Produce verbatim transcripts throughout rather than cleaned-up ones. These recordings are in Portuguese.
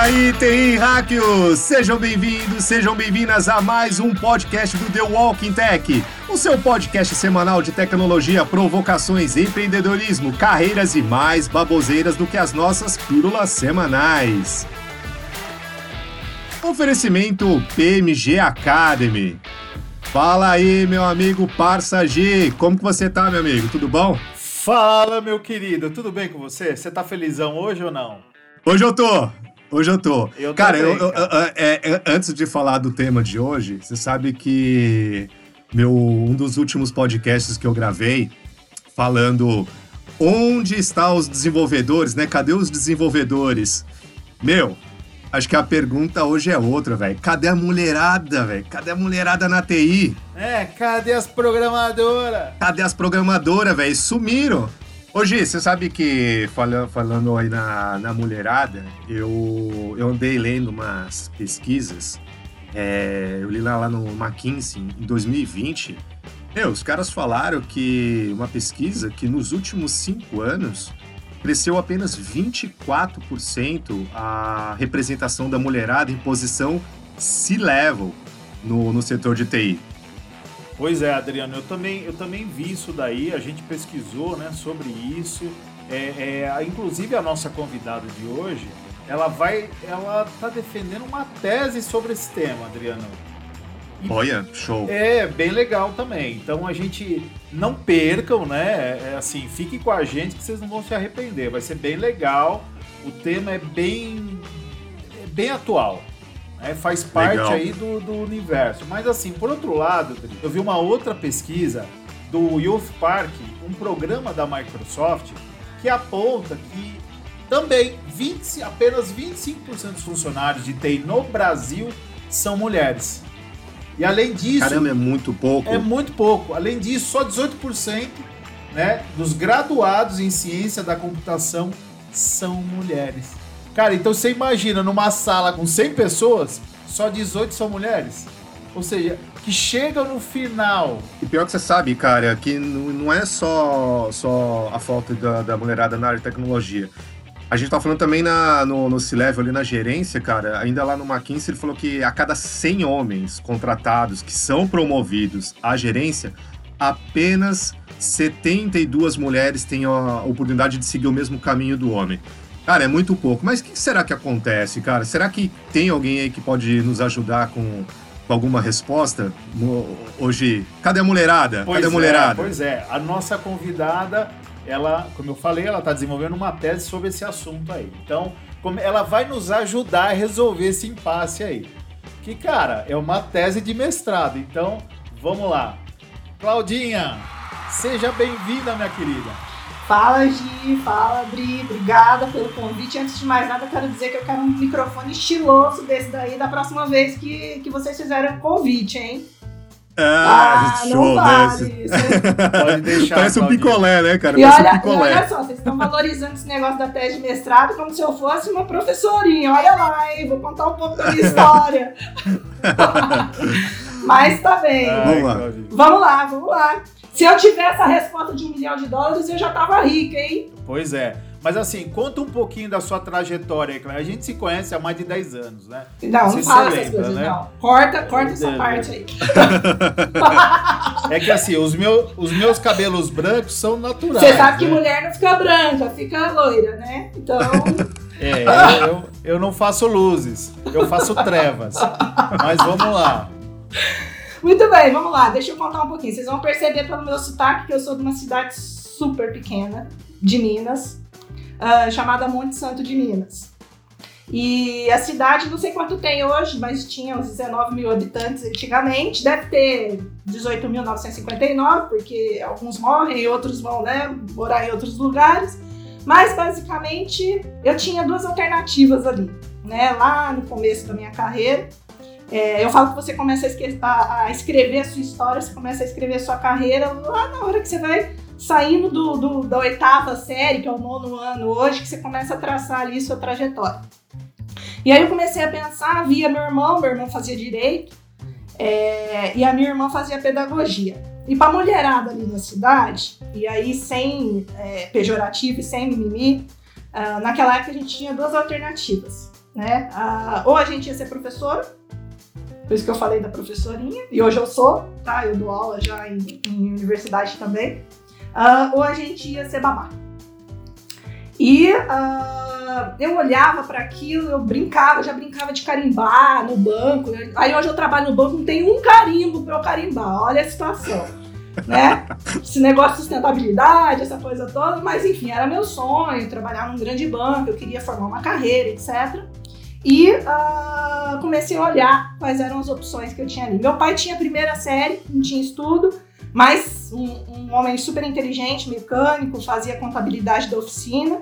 aí, T I Hackers! Sejam bem-vindos, sejam bem-vindas a mais um podcast do The Walking Tech, o seu podcast semanal de tecnologia, provocações, empreendedorismo, carreiras e mais baboseiras do que as nossas pílulas semanais. Oferecimento P M G Academy. Fala aí, meu amigo Parça G, como que você tá, meu amigo? Tudo bom? Fala, meu querido, tudo bem com você? Você tá felizão hoje ou não? Hoje eu tô, hoje eu tô. Eu cara, também, eu, cara. Eu, eu, é, é, antes de falar do tema de hoje, você sabe que meu, um dos últimos podcasts que eu gravei, falando onde estão os desenvolvedores, né? Cadê os desenvolvedores? Meu, acho que a pergunta hoje é outra, velho. Cadê a mulherada, velho? Cadê a mulherada na T I? É, cadê as programadoras? Cadê as programadoras, velho? Sumiram. Ô, Gi, você sabe que, falando, falando aí na, na mulherada, eu, eu andei lendo umas pesquisas, é, eu li lá, lá no McKinsey, em dois mil e vinte. Meu, os caras falaram que uma pesquisa que nos últimos cinco anos cresceu apenas vinte e quatro por cento a representação da mulherada em posição C-level no, no setor de T I. Pois é, Adriano, eu também, eu também vi isso daí, a gente pesquisou, né, sobre isso. É, é, inclusive a nossa convidada de hoje, ela vai, ela tá defendendo uma tese sobre esse tema, Adriano. E olha, show. É, bem legal também. Então a gente não percam, né? É, assim, fiquem com a gente que vocês não vão se arrepender. Vai ser bem legal. O tema é bem, é bem atual. Né? Faz parte legal. aí do, do universo. Mas assim, por outro lado, eu vi uma outra pesquisa do Youth Park, um programa da Microsoft, que aponta que também vinte, apenas vinte e cinco por cento dos funcionários de T I no Brasil são mulheres. E além disso... Caramba, é muito pouco. É muito pouco. Além disso, só dezoito por cento, né, dos graduados em ciência da computação são mulheres. Cara, então você imagina, numa sala com cem pessoas, só dezoito são mulheres? Ou seja, que chega no final... E pior que você sabe, cara, que não é só, só a falta da, da mulherada na área de tecnologia. A gente tá falando também na, no, no C-Level, ali na gerência, cara, ainda lá no McKinsey, ele falou que a cada cem homens contratados que são promovidos à gerência, apenas setenta e duas mulheres têm a oportunidade de seguir o mesmo caminho do homem. Cara, é muito pouco. Mas o que será que acontece, cara? Será que tem alguém aí que pode nos ajudar com, com alguma resposta? Hoje, cadê a mulherada? Pois cadê a mulherada? É, pois é, a nossa convidada... Ela, como eu falei, ela está desenvolvendo uma tese sobre esse assunto aí. Então, ela vai nos ajudar a resolver esse impasse aí. Que, cara, é uma tese de mestrado. Então, vamos lá. Claudinha, seja bem-vinda, minha querida. Fala, Gi. Fala, Bri. Obrigada pelo convite. Antes de mais nada, eu quero dizer que eu quero um microfone estiloso desse daí da próxima vez que, que vocês fizerem o convite, hein? Ah, ah show, não vale. né? Pode deixar. Parece um picolé, né, cara? E Parece olha, um picolé. e olha só, vocês estão valorizando esse negócio da tese de mestrado como se eu fosse uma professorinha. Olha lá, hein? Vou contar um pouco da minha história. Mas tá bem. Ai, vamos lá. Vamos lá, vamos lá. Se eu tivesse a resposta de um milhão de dólares, eu já tava rica, hein? Pois é. Mas assim, conta um pouquinho da sua trajetória, Cléia. A gente se conhece há mais de dez anos, né? Não, não, não fala se essas lembra, coisas, né? não. Corta, corta É, essa é, parte aí. É que assim, os, meu, os meus cabelos brancos são naturais. Você sabe que né? mulher não fica branca, fica loira, né? Então... É, eu, eu, eu não faço luzes, eu faço trevas. Mas vamos lá. Muito bem, vamos lá, deixa eu contar um pouquinho. Vocês vão perceber pelo meu sotaque que eu sou de uma cidade super pequena, de Minas, uh, chamada Monte Santo de Minas. E a cidade, não sei quanto tem hoje, mas tinha uns dezenove mil habitantes antigamente. Deve ter dezoito mil novecentos e cinquenta e nove, porque alguns morrem e outros vão, né, morar em outros lugares. Mas, basicamente, eu tinha duas alternativas ali, né, lá no começo da minha carreira. É, eu falo que você começa a, esque- a, a escrever a sua história, você começa a escrever a sua carreira lá na hora que você vai saindo do, do, da oitava série, que é o nono ano hoje, que você começa a traçar ali sua trajetória. E aí eu comecei a pensar, via meu irmão, meu irmão fazia direito, é, e a minha irmã fazia pedagogia. E pra mulherada ali na cidade, e aí sem é, pejorativo e sem mimimi, uh, naquela época a gente tinha duas alternativas. né? Ah, ou a gente ia ser professora, por isso que eu falei da professorinha, e hoje eu sou, tá? Eu dou aula já em, em universidade também. Ah, ou a gente ia ser babá. E ah, eu olhava para aquilo, eu brincava, já brincava de carimbar no banco. Aí hoje eu trabalho no banco, não tem um carimbo para eu carimbar, olha a situação. Né? Esse negócio de sustentabilidade, essa coisa toda, mas enfim, era meu sonho, trabalhar num grande banco, eu queria formar uma carreira, etcétera. E uh, comecei a olhar quais eram as opções que eu tinha ali. Meu pai tinha a primeira série, não tinha estudo, mas um, um homem super inteligente, mecânico, fazia contabilidade da oficina,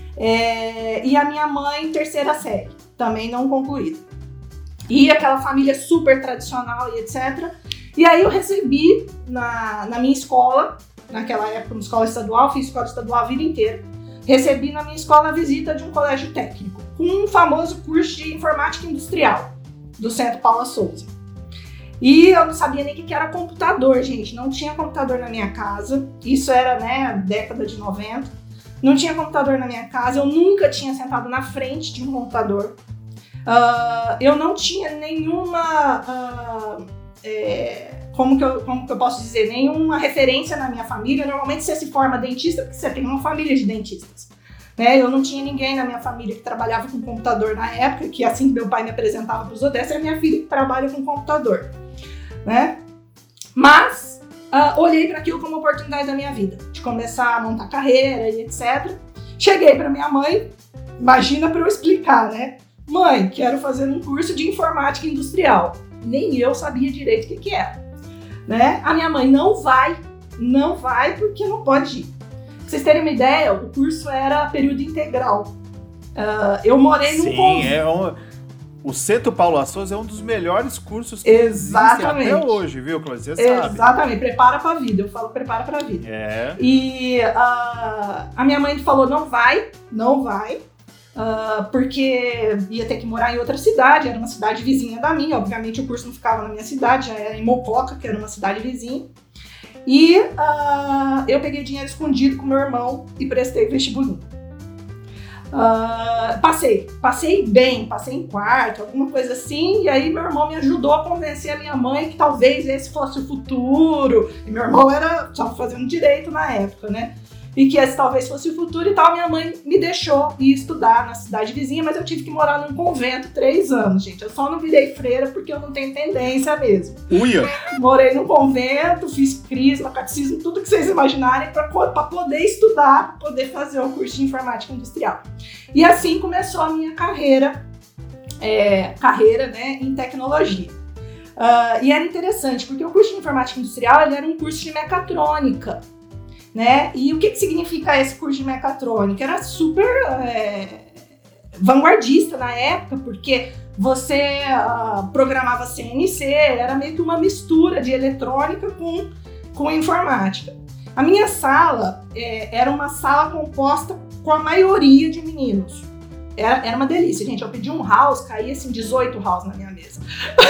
é, e a minha mãe, terceira série, também não concluída. E aquela família super tradicional e etcétera. E aí eu recebi na, na minha escola, naquela época, uma escola estadual, fiz escola estadual a vida inteira, recebi na minha escola a visita de um colégio técnico, com um famoso curso de informática industrial, do Centro Paula Souza. E eu não sabia nem o que era computador, gente, não tinha computador na minha casa, isso era, né, década de noventa, não tinha computador na minha casa, eu nunca tinha sentado na frente de um computador, uh, eu não tinha nenhuma... Uh, É, como, que eu, como que eu posso dizer, nenhuma referência na minha família. Normalmente você se forma dentista porque você tem uma família de dentistas, né? Eu não tinha ninguém na minha família que trabalhava com computador na época, que assim que meu pai me apresentava para os outros, essa é a minha filha que trabalha com computador, né? Mas uh, olhei para aquilo como oportunidade da minha vida, de começar a montar carreira e etcétera. Cheguei para minha mãe, imagina para eu explicar, né? Mãe, quero fazer um curso de informática industrial. Nem eu sabia direito o que, que era, né? A minha mãe não vai, não vai porque não pode ir. Pra vocês terem uma ideia, o curso era período integral. Uh, eu morei num convento. Sim, é um, o Centro Paula Souza é um dos melhores cursos que Exatamente. existem até hoje, viu, Cláudia? Você sabe. Exatamente, prepara pra vida, eu falo prepara pra vida. É. E uh, a minha mãe falou, não vai, não vai. Uh, porque ia ter que morar em outra cidade, era uma cidade vizinha da minha, obviamente o curso não ficava na minha cidade, já era em Mococa, que era uma cidade vizinha, e uh, eu peguei dinheiro escondido com meu irmão e prestei vestibulinho. Uh, passei, passei bem, passei em quarto, alguma coisa assim, e aí meu irmão me ajudou a convencer a minha mãe que talvez esse fosse o futuro, e meu irmão era, estava fazendo direito na época, né? E que esse talvez fosse o futuro e tal, minha mãe me deixou ir estudar na cidade vizinha, mas eu tive que morar num convento três anos, gente. Eu só não virei freira porque eu não tenho tendência mesmo. Uia! Morei num convento, fiz crisma, catecismo, tudo que vocês imaginarem para poder estudar, para poder fazer o curso de informática industrial. E assim começou a minha carreira, é, carreira né, em tecnologia. Uh, e era interessante, porque o curso de informática industrial ele era um curso de mecatrônica. Né? E o que, que significa esse curso de mecatrônica? Era super é, vanguardista na época, porque você uh, programava C N C, era meio que uma mistura de eletrônica com, com informática. A minha sala é, era uma sala composta com a maioria de meninos. Era, era uma delícia, gente. Eu pedi um house, caía assim dezoito house na minha mesa.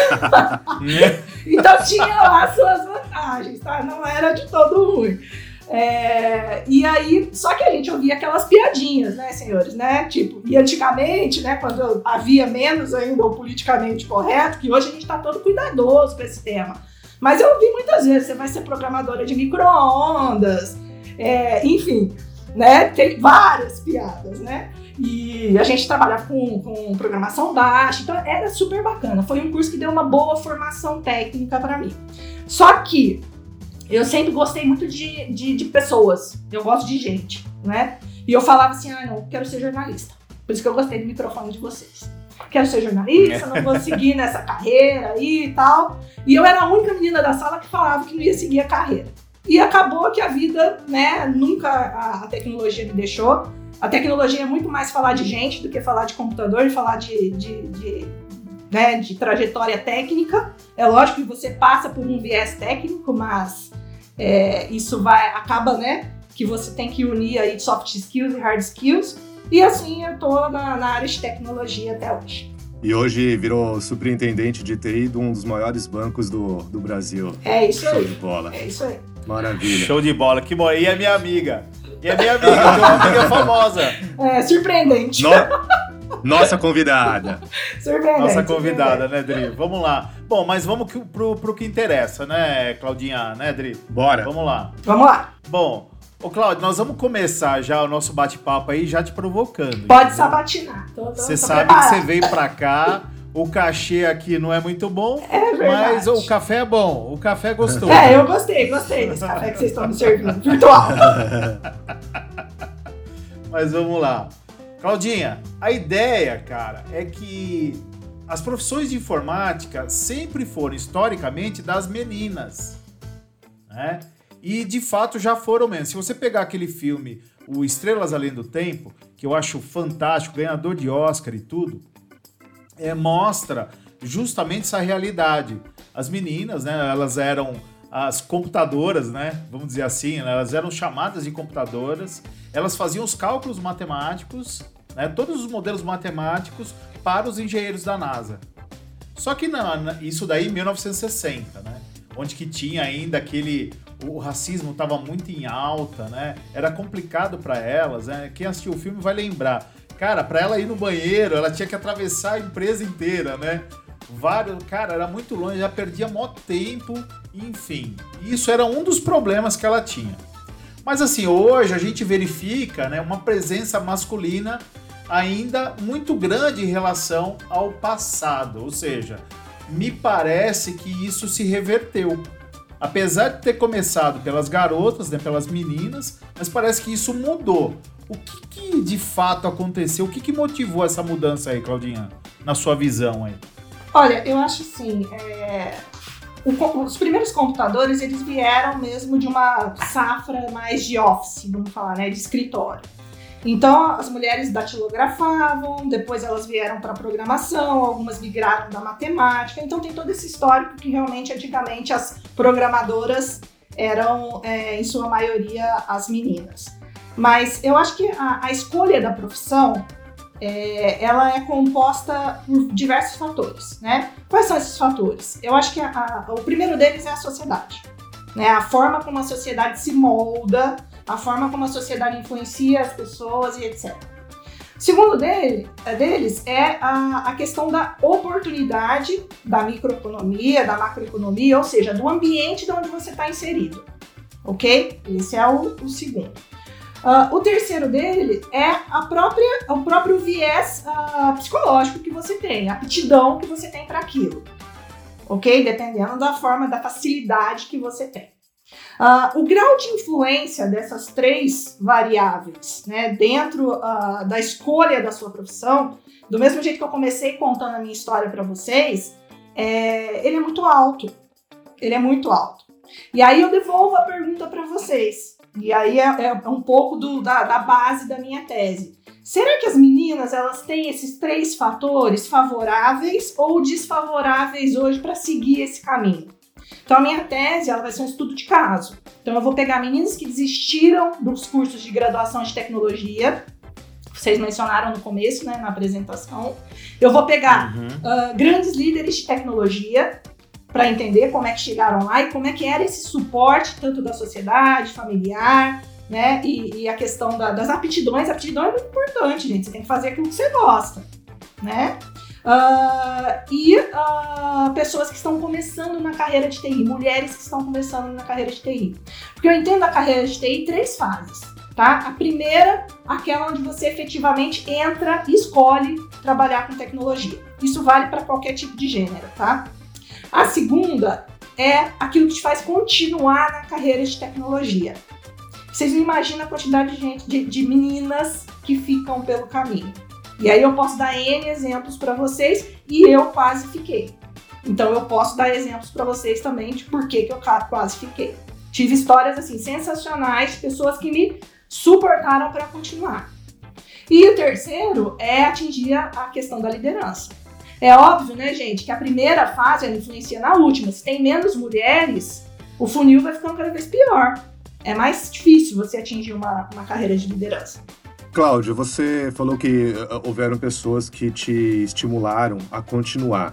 Então tinha lá suas vantagens, tá? Não era de todo ruim. É, e aí, só que a gente ouvia aquelas piadinhas, né, senhores, né, tipo, e antigamente, né, quando havia menos ainda o politicamente correto, que hoje a gente tá todo cuidadoso com esse tema, mas eu ouvi muitas vezes, você vai ser programadora de micro-ondas, é, enfim, né, tem várias piadas, né, e a gente trabalhava com, com programação baixa, então era super bacana, foi um curso que deu uma boa formação técnica para mim, só que eu sempre gostei muito de, de, de pessoas, eu gosto de gente, né? E eu falava assim, ah, não, quero ser jornalista. Por isso que eu gostei do microfone de vocês. Quero ser jornalista, não vou seguir nessa carreira aí e tal. E eu era a única menina da sala que falava que não ia seguir a carreira. E acabou que a vida, né, nunca a, a tecnologia me deixou. A tecnologia é muito mais falar de gente do que falar de computador e falar de... de, de Né, de trajetória técnica. É lógico que você passa por um viés técnico, mas é, isso vai, acaba, né, que você tem que unir aí soft skills e hard skills, e assim eu tô na, na área de tecnologia até hoje. E hoje virou superintendente de T I de um dos maiores bancos do, do Brasil. É isso Show aí. de bola. É isso aí. Maravilha. Show de bola, que bom. E é minha amiga. E é minha amiga, tem uma amiga famosa. É surpreendente. No... Nossa convidada. Surpreendente. Nossa convidada, né, Dri? Vamos lá. Bom, mas vamos que- pro, pro que interessa, né, Claudinha, né, Dri? Bora. Vamos lá. Vamos lá. Bom, ô Cláudio, nós vamos começar já o nosso bate-papo aí, já te provocando. Pode entendeu? sabatinar. Tô- tô- Você tô sabe preparada. que você veio pra cá, o cachê aqui não é muito bom, É verdade. mas o café é bom, o café é gostoso. É, eu gostei, gostei desse café que vocês estão me servindo. Virtual. Mas vamos lá. Claudinha, a ideia, cara, é que as profissões de informática sempre foram, historicamente, das meninas, né? E, de fato, já foram mesmo. Se você pegar aquele filme, o Estrelas Além do Tempo, que eu acho fantástico, ganhador de Oscar e tudo, é, mostra justamente essa realidade. As meninas, né, elas eram as computadoras, né, vamos dizer assim, né, elas eram chamadas de computadoras, elas faziam os cálculos matemáticos, né, todos os modelos matemáticos para os engenheiros da NASA. Só que não, isso daí em mil novecentos e sessenta, né, onde que tinha ainda aquele... O racismo estava muito em alta, né? Era complicado para elas, né? Quem assistiu o filme vai lembrar. Cara, para ela ir no banheiro, ela tinha que atravessar a empresa inteira, né? Vários, cara, era muito longe, já perdia mó tempo, enfim. Isso era um dos problemas que ela tinha. Mas assim, hoje a gente verifica, né, uma presença masculina ainda muito grande em relação ao passado. Ou seja, me parece que isso se reverteu. Apesar de ter começado pelas garotas, né, pelas meninas, mas parece que isso mudou. O que, que de fato aconteceu? O que, que motivou essa mudança aí, Claudinha? Na sua visão aí. Olha, eu acho assim, é, o- os primeiros computadores, eles vieram mesmo de uma safra mais de office, vamos falar, né, de escritório. Então, as mulheres datilografavam, depois elas vieram para programação, algumas migraram da matemática. Então, tem todo esse histórico que realmente, antigamente, as programadoras eram, é, em sua maioria, as meninas. Mas eu acho que a, a escolha da profissão, é, ela é composta por diversos fatores, né? Quais são esses fatores? Eu acho que a, a, o primeiro deles é a sociedade, né? A forma como a sociedade se molda, a forma como a sociedade influencia as pessoas e etcétera. O segundo dele, deles é a, a questão da oportunidade da microeconomia, da macroeconomia, ou seja, do ambiente de onde você está inserido, ok? Esse é o, o segundo. Uh, o terceiro dele é a própria, o próprio viés uh, psicológico que você tem, a aptidão que você tem para aquilo, ok? Dependendo da forma, da facilidade que você tem. Uh, o grau de influência dessas três variáveis, né, dentro uh, da escolha da sua profissão, do mesmo jeito que eu comecei contando a minha história para vocês, é, ele é muito alto. Ele é muito alto. E aí eu devolvo a pergunta para vocês. E aí é, é um pouco do, da, da base da minha tese. Será que as meninas elas têm esses três fatores favoráveis ou desfavoráveis hoje para seguir esse caminho? Então, a minha tese ela vai ser um estudo de caso. Então, eu vou pegar meninas que desistiram dos cursos de graduação de tecnologia, vocês mencionaram no começo, né, na apresentação. Eu vou pegar Uhum. uh, grandes líderes de tecnologia para entender como é que chegaram lá e como é que era esse suporte, tanto da sociedade, familiar, né, e, e a questão da, das aptidões. A aptidão é muito importante, gente. Você tem que fazer aquilo que você gosta, né? Uh, e uh, pessoas que estão começando na carreira de T I, mulheres que estão começando na carreira de T I. Porque eu entendo a carreira de T I em três fases, tá? A primeira, aquela onde você efetivamente entra e escolhe trabalhar com tecnologia. Isso vale para qualquer tipo de gênero, tá? A segunda é aquilo que te faz continuar na carreira de tecnologia. Vocês não imaginam a quantidade de gente, de, de meninas que ficam pelo caminho. E aí eu posso dar N exemplos para vocês e eu quase fiquei. Então eu posso dar exemplos para vocês também de por que que eu quase fiquei. Tive histórias assim sensacionais de pessoas que me suportaram para continuar. E o terceiro é atingir a questão da liderança. É óbvio, né, gente, que a primeira fase ela influencia na última. Se tem menos mulheres, o funil vai ficando cada vez pior. É mais difícil você atingir uma, uma carreira de liderança. Cláudio, você falou que uh, houveram pessoas que te estimularam a continuar.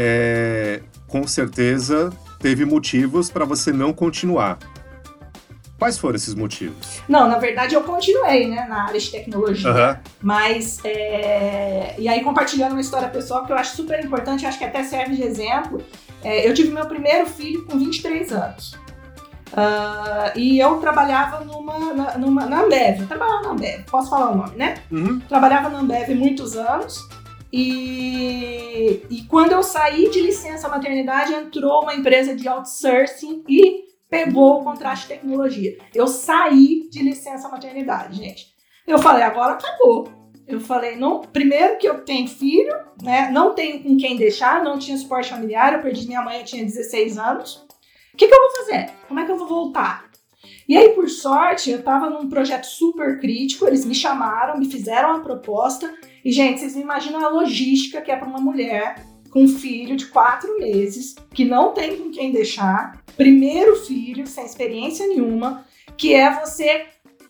É, com certeza teve motivos para você não continuar. Quais foram esses motivos? Não, na verdade eu continuei, né, na área de tecnologia, uhum. mas, é... e aí compartilhando uma história pessoal que eu acho super importante, acho que até serve de exemplo, é, eu tive meu primeiro filho com vinte e três anos, uh, e eu trabalhava numa, na, numa, na Ambev, eu trabalhava na Ambev, posso falar o nome, né? Uhum. Trabalhava na Ambev muitos anos, e, e quando eu saí de licença maternidade, entrou uma empresa de outsourcing e pegou o contrato de tecnologia. Eu saí de licença maternidade, gente. Eu falei, agora acabou. Eu falei, não, primeiro que eu tenho filho, né? Não tenho com quem deixar, não tinha suporte familiar, eu perdi minha mãe, eu tinha dezesseis anos. O que, que eu vou fazer? Como é que eu vou voltar? E aí, por sorte, eu estava num projeto super crítico, eles me chamaram, me fizeram uma proposta, e, gente, vocês me imaginam a logística que é para uma mulher com um filho de quatro meses, que não tem com quem deixar, primeiro filho, sem experiência nenhuma, que é você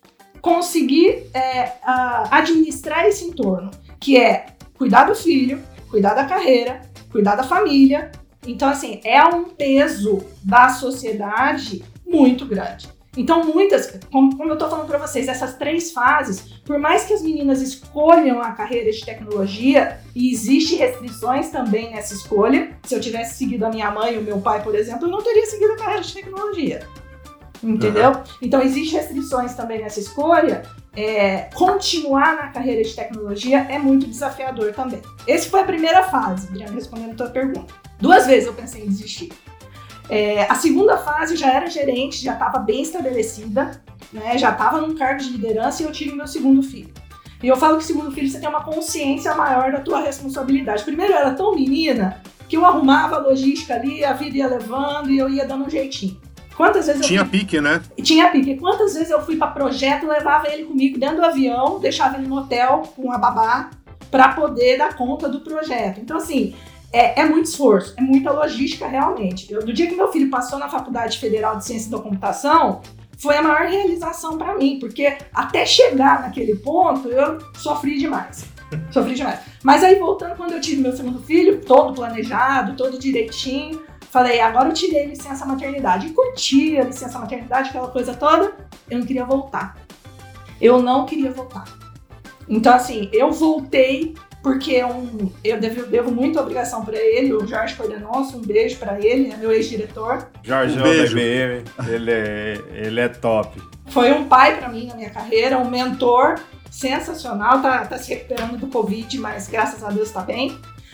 conseguir é, uh, administrar esse entorno, que é cuidar do filho, cuidar da carreira, cuidar da família. Então, assim, é um peso da sociedade muito grande. Então, muitas, como, como eu tô falando para vocês, essas três fases, por mais que as meninas escolham a carreira de tecnologia, e existem restrições também nessa escolha, se eu tivesse seguido a minha mãe e o meu pai, por exemplo, eu não teria seguido a carreira de tecnologia. Entendeu? Uhum. Então, existem restrições também nessa escolha. É, continuar na carreira de tecnologia é muito desafiador também. Essa foi a primeira fase, Adriana, respondendo a tua pergunta. Duas vezes eu pensei em desistir. É, a segunda fase já era gerente, já estava bem estabelecida, né, já estava num cargo de liderança e eu tive meu segundo filho. E eu falo que o segundo filho você tem uma consciência maior da tua responsabilidade. Primeiro eu era tão menina que eu arrumava a logística ali, a vida ia levando e eu ia dando um jeitinho. Quantas vezes eu Tinha fui... pique, né? Tinha pique. Quantas vezes eu fui para projeto, levava ele comigo dentro do avião, deixava ele no hotel com a babá para poder dar conta do projeto. Então assim... É, é muito esforço, é muita logística realmente. Eu, no dia que meu filho passou na Faculdade Federal de Ciência da Computação, foi a maior realização para mim, porque até chegar naquele ponto, eu sofri demais. Sofri demais. Mas aí, voltando, quando eu tive meu segundo filho, todo planejado, todo direitinho, falei, agora eu tirei licença maternidade. E curti a licença maternidade, aquela coisa toda, eu não queria voltar. Eu não queria voltar. Então, assim, eu voltei... Porque um, eu devo, devo muita obrigação para ele, o Jorge Cordenonço, um beijo para ele, é meu ex-diretor. Jorge, um beijo. B B M, ele é, ele é top. Foi um pai para mim na minha carreira, um mentor sensacional, tá, tá se recuperando do Covid, mas graças a Deus tá bem.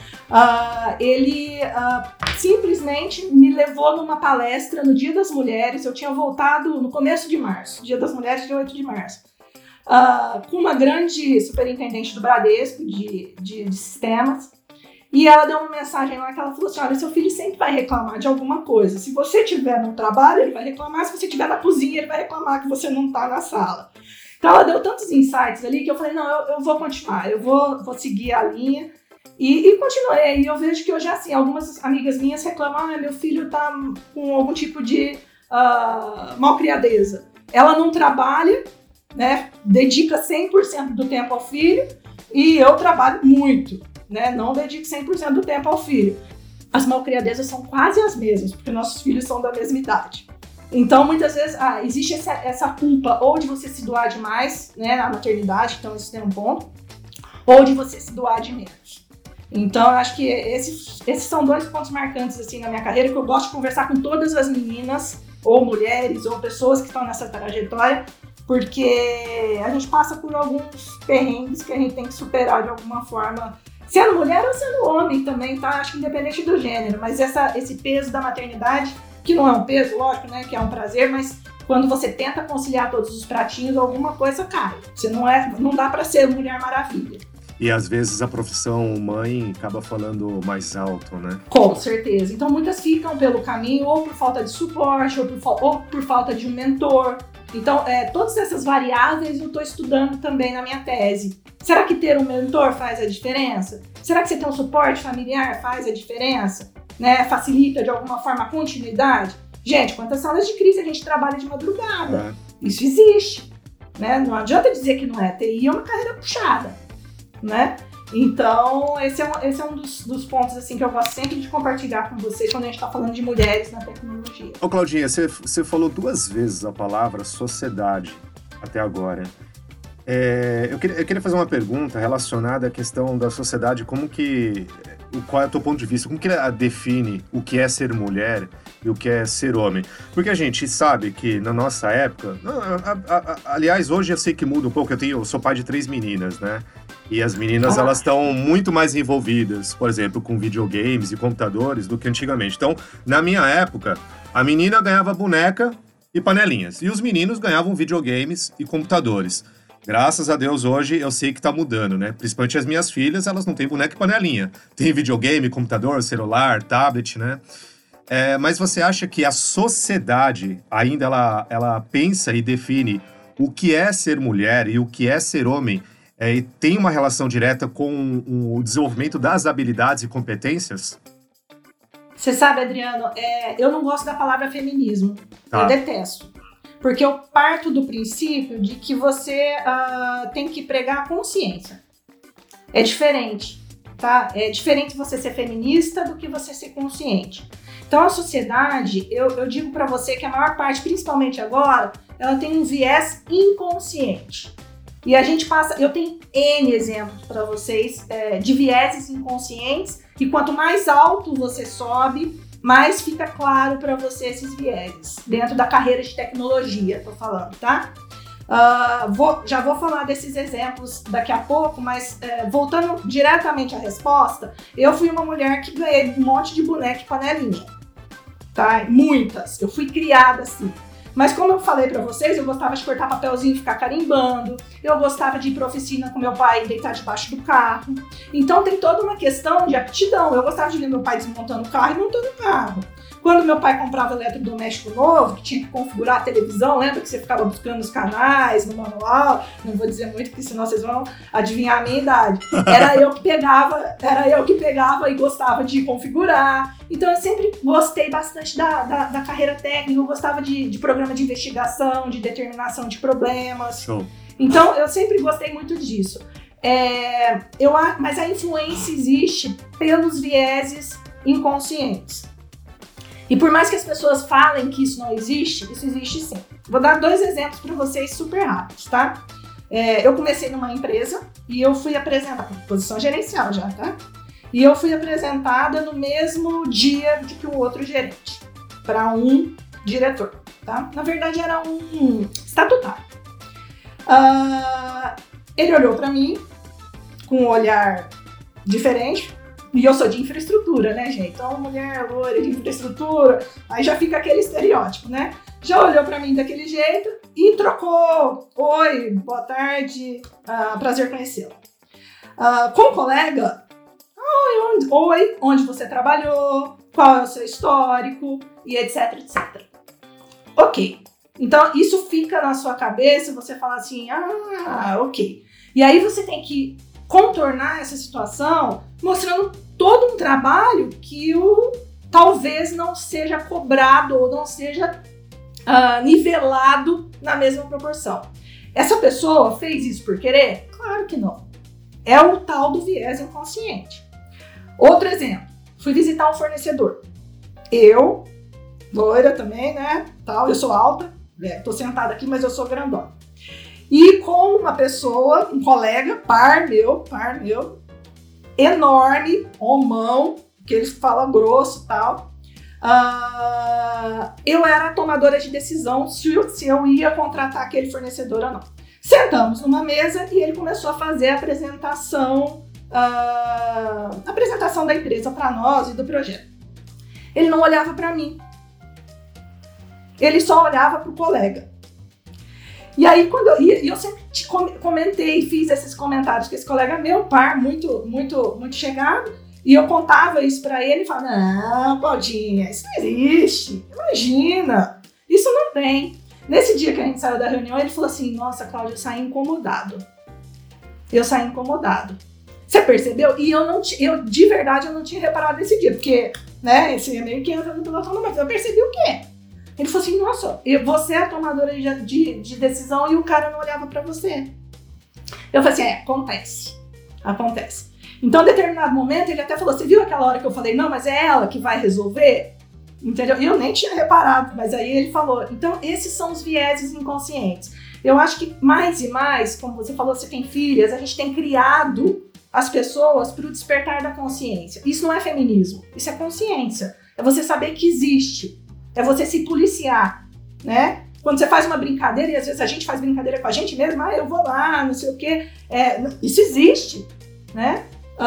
Uh, ele uh, simplesmente me levou numa palestra no Dia das Mulheres, eu tinha voltado no começo de março, Dia das Mulheres, dia oito de março. Uh, com uma grande superintendente do Bradesco de, de, de sistemas, e ela deu uma mensagem lá que ela falou assim, olha, seu filho sempre vai reclamar de alguma coisa, se você estiver no trabalho ele vai reclamar, se você estiver na cozinha ele vai reclamar que você não está na sala. Então ela deu tantos insights ali que eu falei, não, eu, eu vou continuar, eu vou, vou seguir a linha, e, e continuei, e eu vejo que hoje é assim, algumas amigas minhas reclamam, ah, meu filho está com algum tipo de uh, malcriadeza, ela não trabalha, né, dedica cem por cento do tempo ao filho e eu trabalho muito, né, não dedico cem por cento do tempo ao filho. As malcriadezas são quase as mesmas, porque nossos filhos são da mesma idade. Então, muitas vezes, ah, existe essa, essa culpa ou de você se doar demais, né, na maternidade, então isso tem um ponto, ou de você se doar de menos. Então, eu acho que esses, esses são dois pontos marcantes assim, na minha carreira, que eu gosto de conversar com todas as meninas, ou mulheres, ou pessoas que estão nessa trajetória, porque a gente passa por alguns perrengues que a gente tem que superar de alguma forma, sendo mulher ou sendo homem também, tá? Acho que independente do gênero, mas essa, esse peso da maternidade, que não é um peso, lógico, né? Que é um prazer, mas quando você tenta conciliar todos os pratinhos, alguma coisa cai. Você não, é, não dá pra ser Mulher Maravilha. E às vezes a profissão mãe acaba falando mais alto, né? Com certeza. Então muitas ficam pelo caminho ou por falta de suporte, ou por, ou por falta de um mentor. Então, é, todas essas variáveis eu estou estudando também na minha tese. Será que ter um mentor faz a diferença? Será que você ter um suporte familiar faz a diferença? Né? Facilita de alguma forma a continuidade? Gente, quantas salas de crise a gente trabalha de madrugada? É. Isso existe. Né? Não adianta dizer que não é. T I é uma carreira puxada. Né? Então, esse é um, esse é um dos, dos pontos assim, que eu gosto sempre de compartilhar com vocês quando a gente está falando de mulheres na tecnologia. Ô, Claudinha, você, você falou duas vezes a palavra sociedade até agora. É, eu, queria, eu queria fazer uma pergunta relacionada à questão da sociedade, como que, qual é o teu ponto de vista, como que ela define o que é ser mulher e o que é ser homem? Porque a gente sabe que na nossa época, a, a, a, aliás, hoje eu sei que muda um pouco, eu, tenho, eu sou pai de três meninas, né? E as meninas, elas estão muito mais envolvidas, por exemplo, com videogames e computadores do que antigamente. Então, na minha época, a menina ganhava boneca e panelinhas, e os meninos ganhavam videogames e computadores. Graças a Deus, hoje eu sei que tá mudando, né? Principalmente as minhas filhas, elas não têm boneca e panelinha. Tem videogame, computador, celular, tablet, né? É, mas você acha que a sociedade ainda ela, ela pensa e define o que é ser mulher e o que é ser homem, é, e tem uma relação direta com o desenvolvimento das habilidades e competências? Você sabe, Adriano, é, eu não gosto da palavra feminismo. Tá. Eu detesto. Porque eu parto do princípio de que você uh, tem que pregar a consciência. É diferente, tá? É diferente você ser feminista do que você ser consciente. Então, a sociedade, eu, eu digo pra você que a maior parte, principalmente agora, ela tem um viés inconsciente. E a gente passa... Eu tenho N exemplos pra vocês é, de vieses inconscientes, e quanto mais alto você sobe, mais fica claro para você esses vieses, dentro da carreira de tecnologia, tô falando, tá? Uh, vou, já vou falar desses exemplos daqui a pouco, mas é, voltando diretamente à resposta, eu fui uma mulher que ganhei um monte de boneca e panelinha, tá? Muitas, eu fui criada assim. Mas como eu falei pra vocês, eu gostava de cortar papelzinho e ficar carimbando, eu gostava de ir pra oficina com meu pai e deitar debaixo do carro. Então tem toda uma questão de aptidão. Eu gostava de ver meu pai desmontando o carro e montando o carro. Quando meu pai comprava eletrodoméstico novo, que tinha que configurar a televisão, lembra que você ficava buscando os canais no manual? Não vou dizer muito, porque senão vocês vão adivinhar a minha idade. Era eu que pegava, era eu que pegava e gostava de configurar. Então eu sempre gostei bastante da, da, da carreira técnica, eu gostava de, de programa de investigação, de determinação de problemas. Show. Então eu sempre gostei muito disso. É, eu, mas a influência existe pelos vieses inconscientes. E por mais que as pessoas falem que isso não existe, isso existe sim. Vou dar dois exemplos para vocês super rápidos, tá? É, eu comecei numa empresa e eu fui apresentada, posição gerencial já, tá? E eu fui apresentada no mesmo dia de que o outro gerente, para um diretor, tá? Na verdade era um estatutário. Uh, ele olhou para mim com um olhar diferente. E eu sou de infraestrutura, né, gente? Então, mulher loira de infraestrutura, aí já fica aquele estereótipo, né? Já olhou pra mim daquele jeito e trocou. Oi, boa tarde, uh, prazer conhecê-la. Uh, com o colega, oi onde, oi, onde você trabalhou, qual é o seu histórico, e etc, etcétera. Ok. Então, isso fica na sua cabeça, você fala assim, ah, ok. E aí você tem que contornar essa situação mostrando todo um trabalho que o, talvez não seja cobrado ou não seja uh, nivelado na mesma proporção. Essa pessoa fez isso por querer? Claro que não. É o tal do viés inconsciente. Outro exemplo, fui visitar um fornecedor. Eu, loira também, né? Tal, eu sou alta, é, tô sentada aqui, mas eu sou grandona. E com uma pessoa, um colega, par meu, par meu, enorme, homão, que eles falam grosso e tal. Uh, eu era a tomadora de decisão se eu, se eu ia contratar aquele fornecedor ou não. Sentamos numa mesa e ele começou a fazer a apresentação, uh, a apresentação da empresa para nós e do projeto. Ele não olhava para mim. Ele só olhava para o colega. E aí, quando eu, e eu sempre te comentei, fiz esses comentários com esse colega meu, par, muito, muito, muito chegado, e eu contava isso pra ele e falava, não, Claudinha, isso não existe, imagina, isso não tem. Nesse dia que a gente saiu da reunião, ele falou assim, nossa, Cláudia, eu saí incomodado. Eu saí incomodado. Você percebeu? E eu, não eu, de verdade, eu não tinha reparado nesse dia, porque, né, esse é meio que entra no pelotão, mas eu percebi o quê? Ele falou assim, nossa, você é a tomadora de, de, de decisão e o cara não olhava pra você. Eu falei assim, é, acontece, acontece. Então, em determinado momento, ele até falou, você viu aquela hora que eu falei, não, mas é ela que vai resolver? Entendeu? E eu nem tinha reparado, mas aí ele falou. Então, esses são os vieses inconscientes. Eu acho que mais e mais, como você falou, você tem filhas, a gente tem criado as pessoas para o despertar da consciência. Isso não é feminismo, isso é consciência. É você saber que existe, é você se policiar, né? Quando você faz uma brincadeira, e às vezes a gente faz brincadeira com a gente mesmo, ah, eu vou lá, não sei o quê, é, isso existe, né?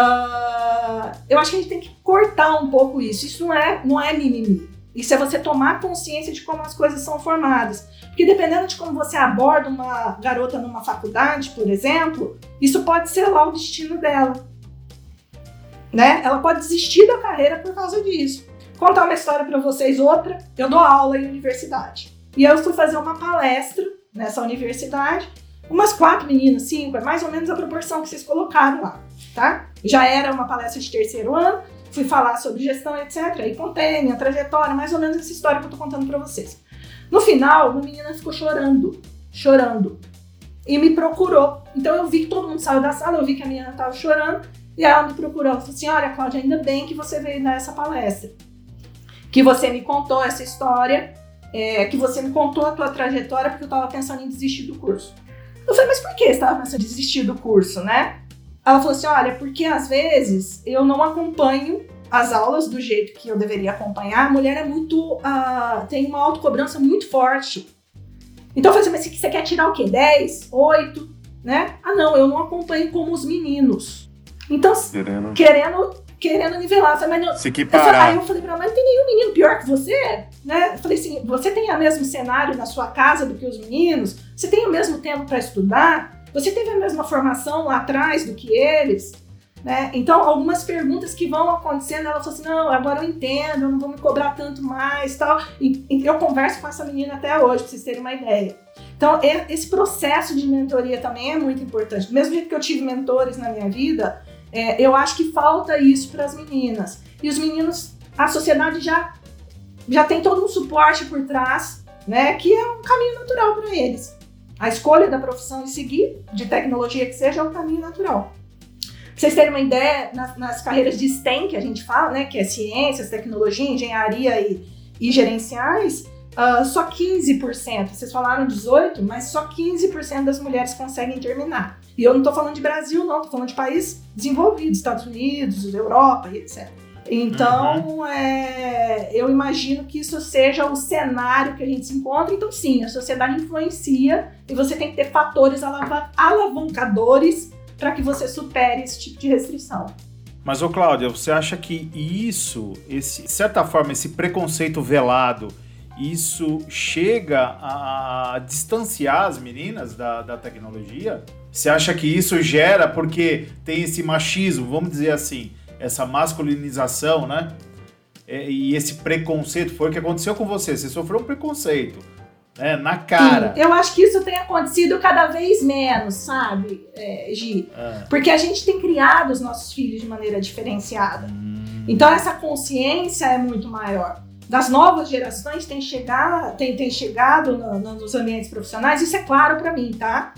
Uh, eu acho que a gente tem que cortar um pouco isso. Isso não é, não é mimimi. Isso é você tomar consciência de como as coisas são formadas. Porque dependendo de como você aborda uma garota numa faculdade, por exemplo, isso pode ser lá o destino dela. Né? Ela pode desistir da carreira por causa disso. Contar uma história para vocês, outra. Eu dou aula em universidade. E eu fui fazer uma palestra nessa universidade. Umas quatro meninas, cinco, é mais ou menos a proporção que vocês colocaram lá, tá? Já era uma palestra de terceiro ano, fui falar sobre gestão, etcétera. E contei minha trajetória, mais ou menos essa história que eu tô contando pra vocês. No final, uma menina ficou chorando, chorando, e me procurou. Então eu vi que todo mundo saiu da sala, eu vi que a menina tava chorando, e ela me procurou. Ela falou assim, olha, Cláudia, ainda bem que você veio nessa palestra, que você me contou essa história, é, que você me contou a tua trajetória, porque eu tava pensando em desistir do curso. Eu falei, mas por que você estava pensando em desistir do curso, né? Ela falou assim, olha, porque às vezes eu não acompanho as aulas do jeito que eu deveria acompanhar. A mulher é muito, uh, tem uma autocobrança muito forte. Então eu falei assim, mas você quer tirar o quê? dez? oito? Né? Ah não, eu não acompanho como os meninos. Então, querendo, querendo, querendo nivelar. Eu falei, mas não, se equiparar. Eu, aí eu falei pra ela, mas não tem nenhum menino pior que você? Né? Eu falei assim, você tem o mesmo cenário na sua casa do que os meninos? Você tem o mesmo tempo para estudar? Você teve a mesma formação lá atrás do que eles? Né? Então, algumas perguntas que vão acontecendo, ela falou assim, não, agora eu entendo, eu não vou me cobrar tanto mais, tal. E, e eu converso com essa menina até hoje, para vocês terem uma ideia. Então, esse processo de mentoria também é muito importante. Do mesmo jeito que eu tive mentores na minha vida, é, eu acho que falta isso para as meninas. E os meninos, a sociedade já, já tem todo um suporte por trás, né, que é um caminho natural para eles. A escolha da profissão em seguir, de tecnologia que seja, é um caminho natural. Pra vocês terem uma ideia, nas, nas carreiras de STEM que a gente fala, né, que é ciências, tecnologia, engenharia e, e gerenciais, uh, só quinze por cento, vocês falaram dezoito por cento, mas só quinze por cento das mulheres conseguem terminar. E eu não tô falando de Brasil, não, tô falando de países desenvolvidos, Estados Unidos, Europa e etcétera. Então, uhum. é, eu imagino que isso seja o cenário que a gente se encontra. Então, sim, a sociedade influencia e você tem que ter fatores alav- alavancadores para que você supere esse tipo de restrição. Mas, ô Cláudia, você acha que isso, esse, de certa forma, esse preconceito velado, isso chega a distanciar as meninas da, da tecnologia? Você acha que isso gera, porque tem esse machismo, vamos dizer assim, essa masculinização, né? E esse preconceito, foi o que aconteceu com você, você sofreu um preconceito, né? Na cara. Sim, eu acho que isso tem acontecido cada vez menos, sabe, é, Gi? É. Porque a gente tem criado os nossos filhos de maneira diferenciada. Hum. Então essa consciência é muito maior. Das novas gerações tem, chegar, tem, tem chegado no, no, nos ambientes profissionais, isso é claro pra mim, tá?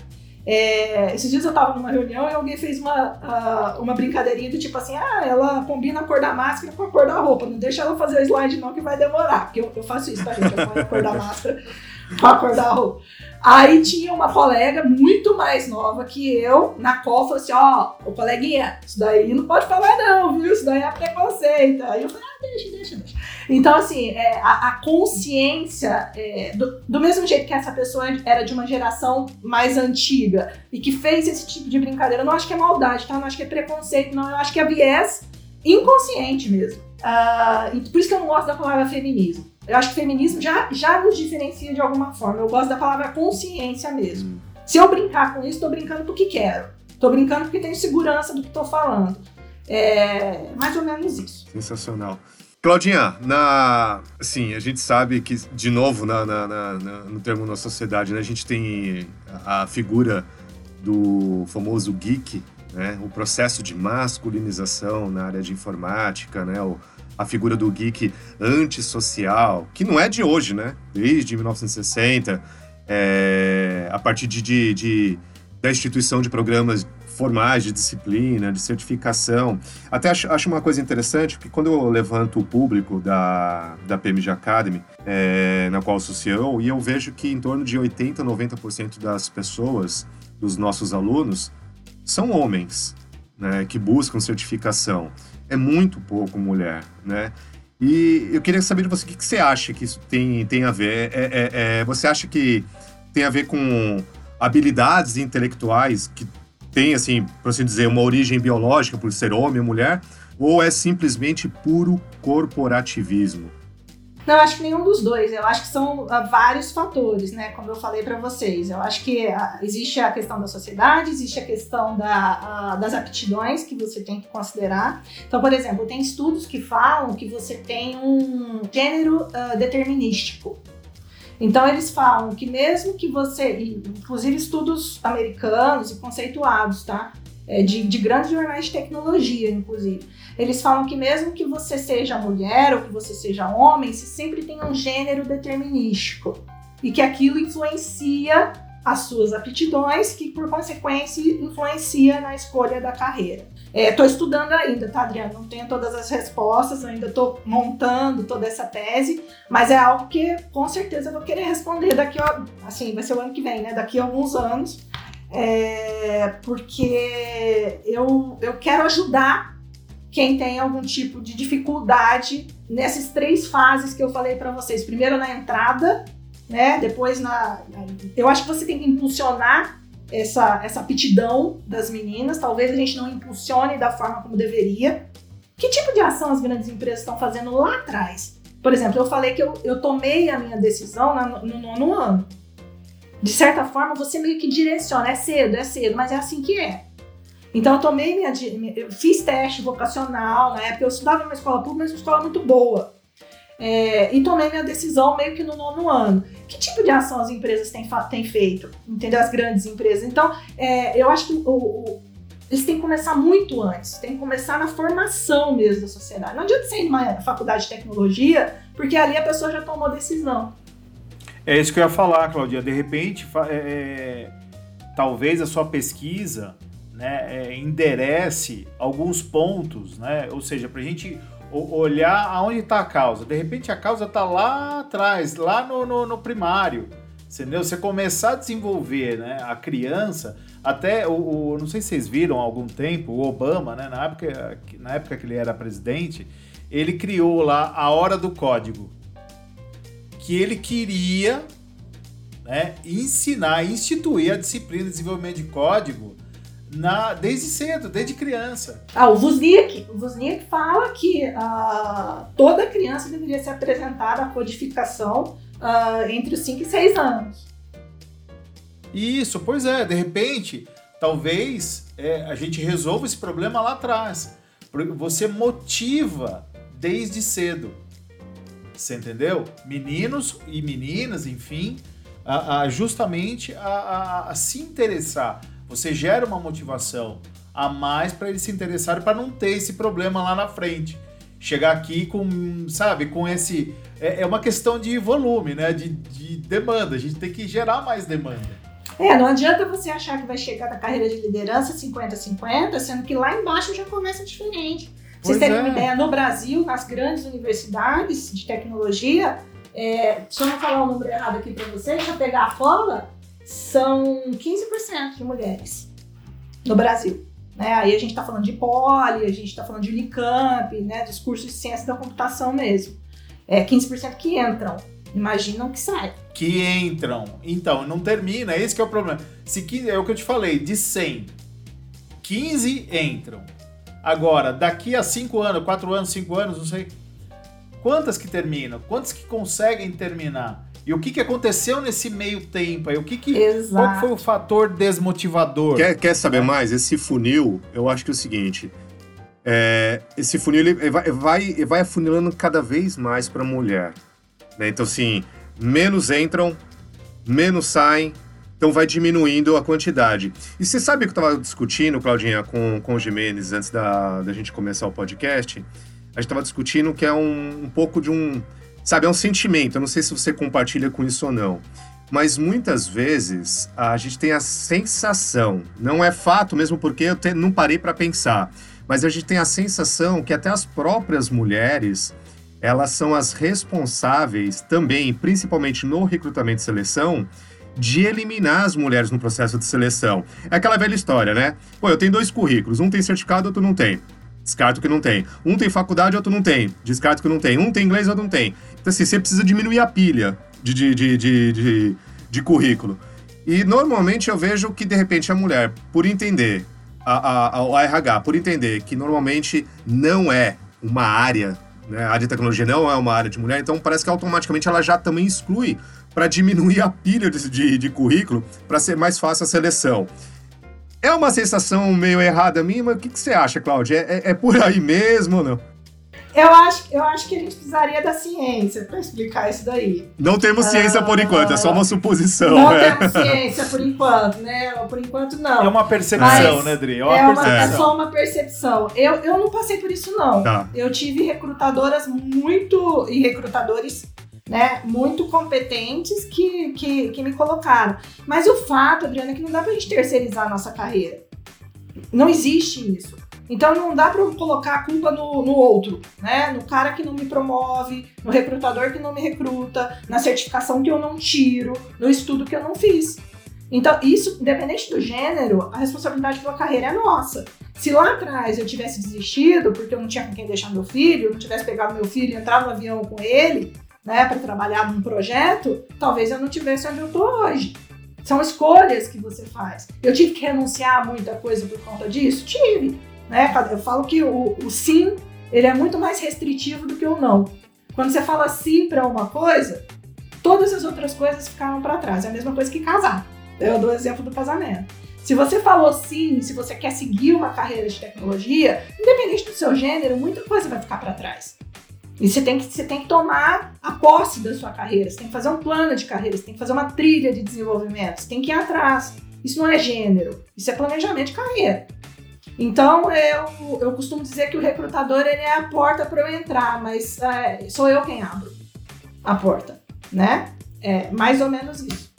É, esses dias eu tava numa reunião e alguém fez uma, uh, uma brincadeirinha do tipo assim, ah, ela combina a cor da máscara com a cor da roupa, não deixa ela fazer o slide não que vai demorar, porque eu, eu faço isso, tá gente, eu ponho a cor da máscara com a cor da roupa. Aí tinha uma colega muito mais nova que eu, na qual falou assim, ó, oh, ô coleguinha, isso daí não pode falar não, viu, isso daí é preconceito. Aí eu falei, ah, deixa, deixa, deixa. Então assim, é, a, a consciência, é, do, do mesmo jeito que essa pessoa era de uma geração mais antiga e que fez esse tipo de brincadeira, eu não acho que é maldade, tá? Eu não acho que é preconceito, não, eu acho que é viés inconsciente mesmo. Uh, e por isso que eu não gosto da palavra feminismo. Eu acho que feminismo já, já nos diferencia de alguma forma. Eu gosto da palavra consciência mesmo. Se eu brincar com isso, tô brincando porque quero. Tô brincando porque tenho segurança do que tô falando. É mais ou menos isso. Sensacional. Claudinha, na, assim, a gente sabe que, de novo, na, na, na, no termo da sociedade, né, a gente tem a figura do famoso geek, né, o processo de masculinização na área de informática, né, o a figura do geek antissocial, que não é de hoje, né? Desde mil novecentos e sessenta, é, a partir de, de, de, da instituição de programas formais, de disciplina, de certificação. Até acho, acho uma coisa interessante, porque quando eu levanto o público da, da P M G Academy, é, na qual eu sou C E O, e eu vejo que em torno de oitenta por cento, noventa por cento das pessoas, dos nossos alunos, são homens, né, que buscam certificação. É muito pouco mulher, né? E eu queria saber de você, o que, que você acha que isso tem, tem a ver? É, é, é, você acha que tem a ver com habilidades intelectuais que tem, assim, por assim dizer, uma origem biológica por ser homem ou mulher, ou é simplesmente puro corporativismo? Não, eu acho que nenhum dos dois. Eu acho que são uh, vários fatores, né? Como eu falei para vocês. Eu acho que uh, existe a questão da sociedade, existe a questão da, uh, das aptidões que você tem que considerar. Então, por exemplo, tem estudos que falam que você tem um gênero uh, determinístico. Então, eles falam que mesmo que você, inclusive estudos americanos e conceituados, tá? É, de, de grandes jornais de tecnologia, inclusive, eles falam que mesmo que você seja mulher ou que você seja homem, você sempre tem um gênero determinístico e que aquilo influencia as suas aptidões, que por consequência influencia na escolha da carreira. Estou é, estudando ainda, tá, Adriano? Não tenho todas as respostas, ainda estou montando toda essa tese, mas é algo que com certeza eu vou querer responder daqui a, assim, vai ser o ano que vem, né? Daqui a alguns anos, é, porque eu, eu quero ajudar quem tem algum tipo de dificuldade nessas três fases que eu falei para vocês. Primeiro na entrada, né? Depois na... Eu acho que você tem que impulsionar essa, essa aptidão das meninas. Talvez a gente não impulsione da forma como deveria. Que tipo de ação as grandes empresas estão fazendo lá atrás? Por exemplo, eu falei que eu, eu tomei a minha decisão no, no nono ano. De certa forma, você meio que direciona. É cedo, é cedo, mas é assim que é. Então eu tomei minha, eu fiz teste vocacional, na época eu estudava numa escola pública, mas uma escola muito boa. É, e tomei minha decisão meio que no nono ano. Que tipo de ação as empresas têm, têm feito? Entendeu? As grandes empresas. Então, é, eu acho que o, o, eles têm que começar muito antes. Tem que começar na formação mesmo da sociedade. Não adianta você ir numa faculdade de tecnologia, porque ali a pessoa já tomou decisão. É isso que eu ia falar, Claudinha. De repente, é, talvez a sua pesquisa, né, é, enderece alguns pontos, né? Ou seja, para a gente olhar aonde está a causa. De repente a causa está lá atrás, lá no, no, no primário, entendeu? Você começar a desenvolver, né, a criança, até o, o, não sei se vocês viram há algum tempo, o Obama, né, na época, na época que ele era presidente, ele criou lá a hora do código, que ele queria, né, ensinar, instituir a disciplina de desenvolvimento de código Na, desde cedo, desde criança. Ah, o Wozniak, o Wozniak fala que uh, toda criança deveria ser apresentada a codificação uh, entre os cinco e seis anos. Isso, pois é, de repente, talvez é, a gente resolva esse problema lá atrás. Você motiva desde cedo, você entendeu? Meninos e meninas, enfim, a, a, justamente a, a, a se interessar. Você gera uma motivação a mais para eles se interessarem, para não ter esse problema lá na frente. Chegar aqui com, sabe, com esse... É, é uma questão de volume, né? De, de demanda. A gente tem que gerar mais demanda. É, não adianta você achar que vai chegar na carreira de liderança cinquenta a cinquenta, sendo que lá embaixo já começa diferente. Pra vocês terem é. uma ideia, no Brasil, nas grandes universidades de tecnologia, é, se eu não falar o número errado aqui para vocês, se eu pegar a folga, são quinze por cento de mulheres no Brasil. Né? Aí a gente está falando de Poli, a gente está falando de Unicamp, né? Dos cursos de ciência da computação mesmo. É quinze por cento que entram, imaginam que saem. Que entram. Então, não termina, esse que é o problema. Se quinze, é o que eu te falei, de cem, quinze entram. Agora, daqui a cinco anos, quatro anos, cinco anos, não sei, quantas que terminam? Quantas que conseguem terminar? E o que, que aconteceu nesse meio tempo aí? O que que, qual foi o fator desmotivador? Quer, quer saber mais? Esse funil, eu acho que é o seguinte, é, esse funil ele vai, vai, ele vai afunilando cada vez mais para a mulher. Né? Então, assim, menos entram, menos saem, então vai diminuindo a quantidade. E você sabe que eu estava discutindo, Claudinha, com, com o Jimenez, antes da, da gente começar o podcast? A gente estava discutindo que é um, um pouco de um... Sabe, é um sentimento, eu não sei se você compartilha com isso ou não, mas muitas vezes a gente tem a sensação, não é fato mesmo porque eu te, não parei para pensar, mas a gente tem a sensação que até as próprias mulheres, elas são as responsáveis também, principalmente no recrutamento e seleção, de eliminar as mulheres no processo de seleção. É aquela velha história, né? Pô, eu tenho dois currículos, um tem certificado, outro não tem. Descarto que não tem. Um tem faculdade, outro não tem. Descarto que não tem. Um tem inglês, outro não tem. Então, assim, você precisa diminuir a pilha de, de, de, de, de, de currículo. E, normalmente, eu vejo que, de repente, a mulher, por entender, a, a, a R H, por entender que, normalmente, não é uma área, né? A área de tecnologia não é uma área de mulher, então parece que, automaticamente, ela já também exclui para diminuir a pilha de, de, de currículo, para ser mais fácil a seleção. É uma sensação meio errada minha, mas o que, que você acha, Cláudia? É, é, é por aí mesmo ou não? Eu acho, eu acho que a gente precisaria da ciência para explicar isso daí. Não temos ciência uh, por enquanto, é só uma suposição. Não é. temos ciência por enquanto, né? Por enquanto, não. É uma percepção, Mas né, Dri? É, uma é, uma, percepção. é só uma percepção. Eu, eu não passei por isso, não. Tá. Eu tive recrutadoras muito... e recrutadores... né, muito competentes que, que, que me colocaram. Mas o fato, Adriana, é que não dá pra gente terceirizar a nossa carreira. Não existe isso. Então não dá pra eu colocar a culpa no, no outro, né? No cara que não me promove, no recrutador que não me recruta, na certificação que eu não tiro, no estudo que eu não fiz. Então isso, independente do gênero, a responsabilidade pela carreira é nossa. Se lá atrás eu tivesse desistido porque eu não tinha com quem deixar meu filho, não tivesse pegado meu filho e entrado no avião com ele, né, para trabalhar num projeto, talvez eu não tivesse onde eu tô hoje. São escolhas que você faz. Eu tive que renunciar a muita coisa por conta disso? Tive. Né? Eu falo que o, o sim, ele é muito mais restritivo do que o não. Quando você fala sim para uma coisa, todas as outras coisas ficaram para trás. É a mesma coisa que casar. Eu dou o exemplo do casamento. Se você falou sim, se você quer seguir uma carreira de tecnologia, independente do seu gênero, muita coisa vai ficar para trás. E você tem, que, você tem que tomar a posse da sua carreira, você tem que fazer um plano de carreira, você tem que fazer uma trilha de desenvolvimento, você tem que ir atrás. Isso não é gênero, isso é planejamento de carreira. Então, eu, eu costumo dizer que o recrutador ele é a porta para eu entrar, mas é, sou eu quem abro a porta, né? É mais ou menos isso.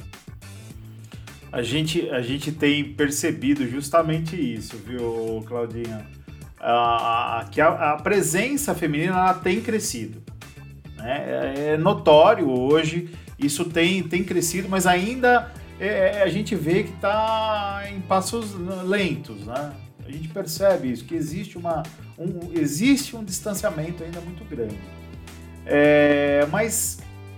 A gente, a gente tem percebido justamente isso, viu, Claudinha? Ah, que a, a presença feminina ela tem crescido, né? É, é notório hoje, isso tem, tem crescido, mas ainda é, a gente vê que está em passos lentos, né? A gente percebe isso, que existe, uma, um, existe um distanciamento ainda muito grande. É, mas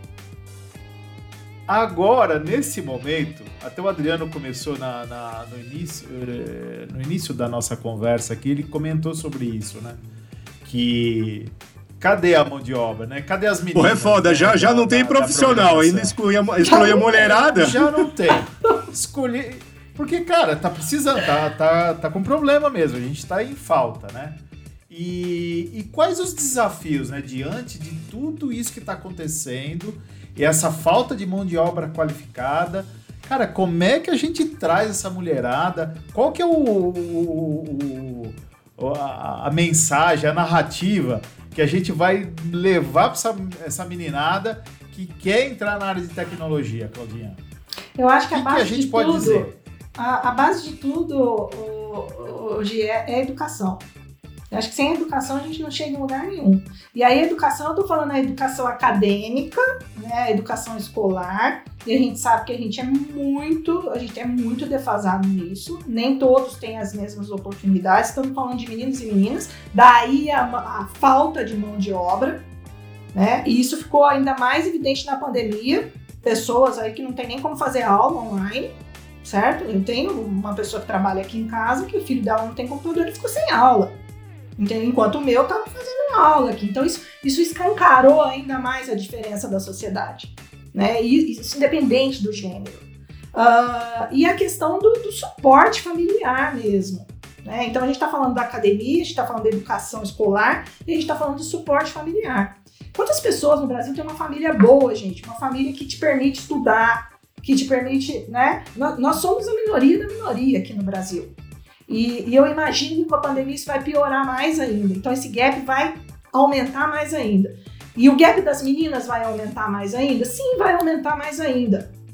agora, nesse momento, até o Adriano começou na, na, no, início, no início da nossa conversa aqui, ele comentou sobre isso, né? Que cadê a mão de obra, né? Cadê as meninas? Pô, é foda, né? já, já da, não tem da, profissional, da ainda exclui a, exclui a mulherada. Já não tem. Escolhi... Porque, cara, tá precisando, tá, tá, tá com problema mesmo, a gente tá em falta, né? E, e quais os desafios, né? Diante de tudo isso que tá acontecendo e essa falta de mão de obra qualificada, cara, como é que a gente traz essa mulherada? Qual que é o, o, o, a, a mensagem, a narrativa que a gente vai levar para essa, essa meninada que quer entrar na área de tecnologia, Claudinha? Eu acho que a que base que a gente de pode tudo, dizer? A, a base de tudo hoje é, é a educação. Eu acho que sem educação a gente não chega em lugar nenhum. E aí a educação, eu tô falando a educação acadêmica, né, a educação escolar, e a gente sabe que a gente é muito, a gente é muito defasado nisso, nem todos têm as mesmas oportunidades, estamos falando de meninos e meninas, daí a, a falta de mão de obra, né, e isso ficou ainda mais evidente na pandemia, pessoas aí que não tem nem como fazer aula online, certo? Eu tenho uma pessoa que trabalha aqui em casa que o filho dela não tem computador e ficou sem aula. Enquanto o meu estava fazendo aula aqui. Então isso, isso escancarou ainda mais a diferença da sociedade, né? E isso independente do gênero. Uh, e a questão do, do suporte familiar mesmo, né? Então a gente está falando da academia, a gente está falando da educação escolar e a gente está falando do suporte familiar. Quantas pessoas no Brasil têm uma família boa, gente? Uma família que te permite estudar, que te permite, né? Nós, nós somos a minoria da minoria aqui no Brasil. E, e eu imagino que com a pandemia isso vai piorar mais ainda. Então esse gap vai aumentar mais ainda. E o gap das meninas vai aumentar mais ainda? Sim, vai aumentar mais ainda.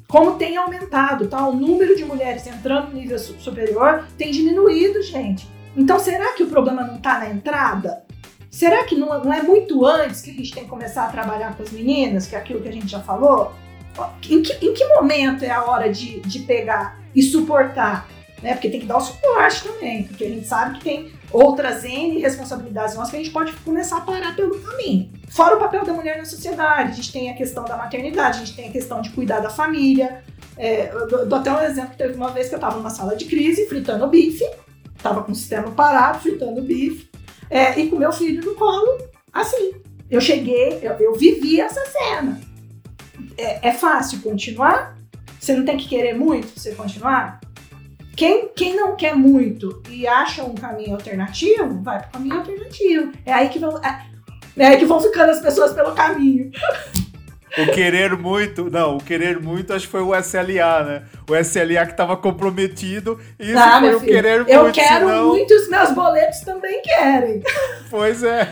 como tem aumentado, tá? O número de mulheres entrando no nível superior tem diminuído, gente. Então, será que o problema não está na entrada? Será que não, não é muito antes que a gente tem que começar a trabalhar com as meninas, que é aquilo que a gente já falou? Em que, em que momento é a hora de, de pegar e suportar? Né? Porque tem que dar o suporte também, porque a gente sabe que tem outras N responsabilidades nossas que a gente pode começar a parar pelo caminho. Fora o papel da mulher na sociedade, a gente tem a questão da maternidade, a gente tem a questão de cuidar da família. É, eu dou até um exemplo, teve uma vez que eu estava numa sala de crise, fritando bife, estava com o sistema parado, fritando bife, é, e com meu filho no colo, assim. Eu cheguei, eu, eu vivi essa cena. É, é fácil continuar? Você não tem que querer muito pra você continuar? Quem, quem não quer muito e acha um caminho alternativo, vai pro caminho alternativo. É aí que vão, é, é aí que vão ficando as pessoas pelo caminho. O querer muito, não, o querer muito acho que foi o S L A, né? O S L A que estava comprometido e isso ah, foi o querer muito. Eu quero senão... muito, os meus boletos também querem. Pois é.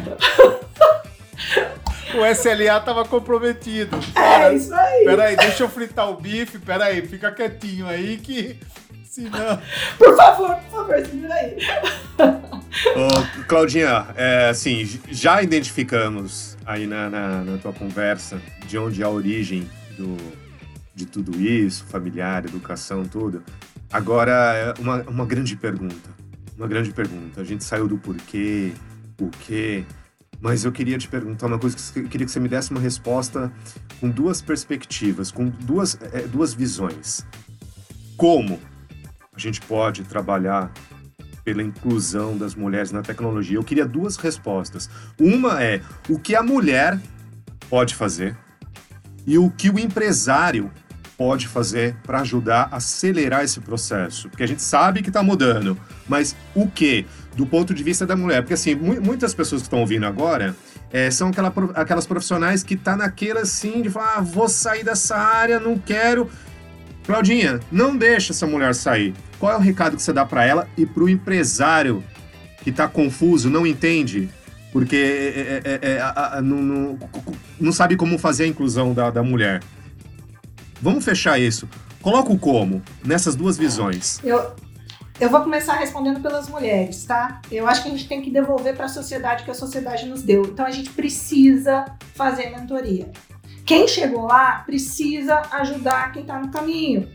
O S L A tava comprometido. Cara, é isso aí. Peraí, deixa eu fritar o bife, peraí, fica quietinho aí que... Senão... Por favor, por favor, segura aí. Ô, Claudinha, é, assim, já identificamos aí na, na, na tua conversa de onde é a origem do, de tudo isso, familiar, educação, tudo. Agora, uma, uma grande pergunta, uma grande pergunta. A gente saiu do porquê, o quê, mas eu queria te perguntar uma coisa, que eu queria que você me desse uma resposta com duas perspectivas, com duas, é, duas visões. Como a gente pode trabalhar pela inclusão das mulheres na tecnologia? Eu queria duas respostas. Uma é o que a mulher pode fazer e o que o empresário pode fazer para ajudar a acelerar esse processo. Porque a gente sabe que está mudando, mas o que? Do ponto de vista da mulher. Porque assim, mu- muitas pessoas que estão ouvindo agora é, são aquela, aquelas profissionais que estão tá naquela assim, de falar, ah, vou sair dessa área, não quero... Claudinha, não deixa essa mulher sair. Qual é o recado que você dá para ela e para o empresário que está confuso, não entende, porque é, é, é, é, não, não, não sabe como fazer a inclusão da, da mulher? Vamos fechar isso. Coloca o como nessas duas visões. Eu, eu vou começar respondendo pelas mulheres, tá? Eu acho que a gente tem que devolver para a sociedade o que a sociedade nos deu. Então a gente precisa fazer mentoria. Quem chegou lá precisa ajudar quem está no caminho.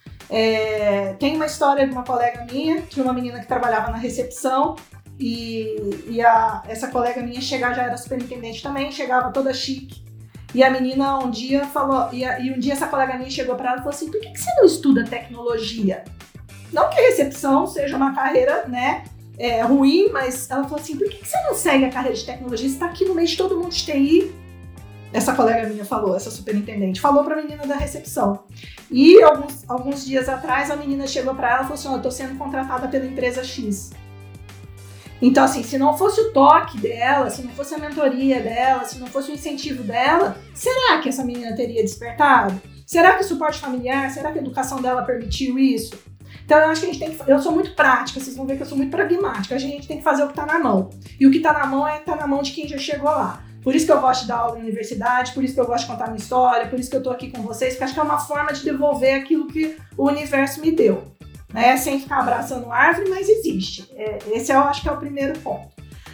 É, tem uma história de uma colega minha, de uma menina que trabalhava na recepção e, e a, essa colega minha chegava, já era superintendente também, chegava toda chique. E a menina um dia falou, e, a, e um dia essa colega minha chegou para ela e falou assim, por que, que você não estuda tecnologia? Não que a recepção seja uma carreira, né, é, ruim, mas ela falou assim, por que, que você não segue a carreira de tecnologia? Você está aqui no meio de todo mundo de T I. Essa colega minha falou, essa superintendente, falou pra menina da recepção. E alguns, alguns dias atrás, a menina chegou pra ela e falou assim, oh, eu tô sendo contratada pela empresa X. Então, assim, se não fosse o toque dela, se não fosse a mentoria dela, se não fosse o incentivo dela, será que essa menina teria despertado? Será que o suporte familiar, será que a educação dela permitiu isso? Então, eu acho que a gente tem que... Eu sou muito prática, vocês vão ver que eu sou muito pragmática. A gente tem que fazer o que tá na mão. E o que tá na mão é tá na mão de quem já chegou lá. Por isso que eu gosto de dar aula na universidade, por isso que eu gosto de contar minha história, por isso que eu tô aqui com vocês, porque acho que é uma forma de devolver aquilo que o universo me deu. Né? Sem ficar abraçando árvore, mas existe. É, esse eu acho que é o primeiro ponto.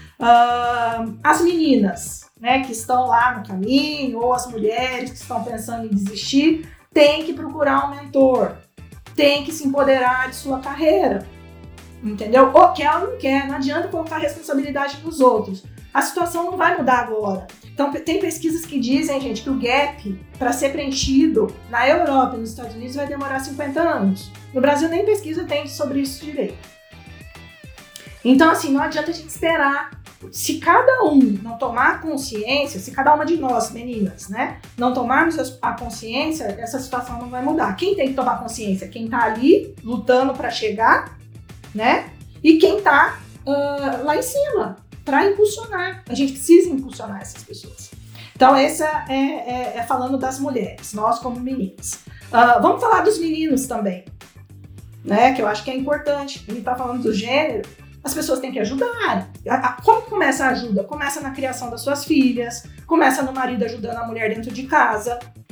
Uh, as meninas, né, que estão lá no caminho, ou as mulheres que estão pensando em desistir, têm que procurar um mentor, têm que se empoderar de sua carreira. Entendeu? Ou quer ou não quer, não adianta colocar a responsabilidade nos outros. A situação não vai mudar agora. Então, tem pesquisas que dizem, gente, que o gap, para ser preenchido na Europa e nos Estados Unidos, vai demorar cinquenta anos. No Brasil, nem pesquisa tem sobre isso direito. Então, assim, não adianta a gente esperar. Se cada um não tomar consciência, se cada uma de nós, meninas, né, não tomarmos a consciência, essa situação não vai mudar. Quem tem que tomar consciência? Quem tá ali, lutando para chegar, né, e quem tá uh, lá em cima, para impulsionar. A gente precisa impulsionar essas pessoas. Então, essa é, é, é falando das mulheres, nós como meninas. Uh, vamos falar dos meninos também, né? Que eu acho que é importante. A gente tá falando do gênero, as pessoas têm que ajudar. Como começa a ajuda? Começa na criação das suas filhas, começa no marido ajudando a mulher dentro de casa,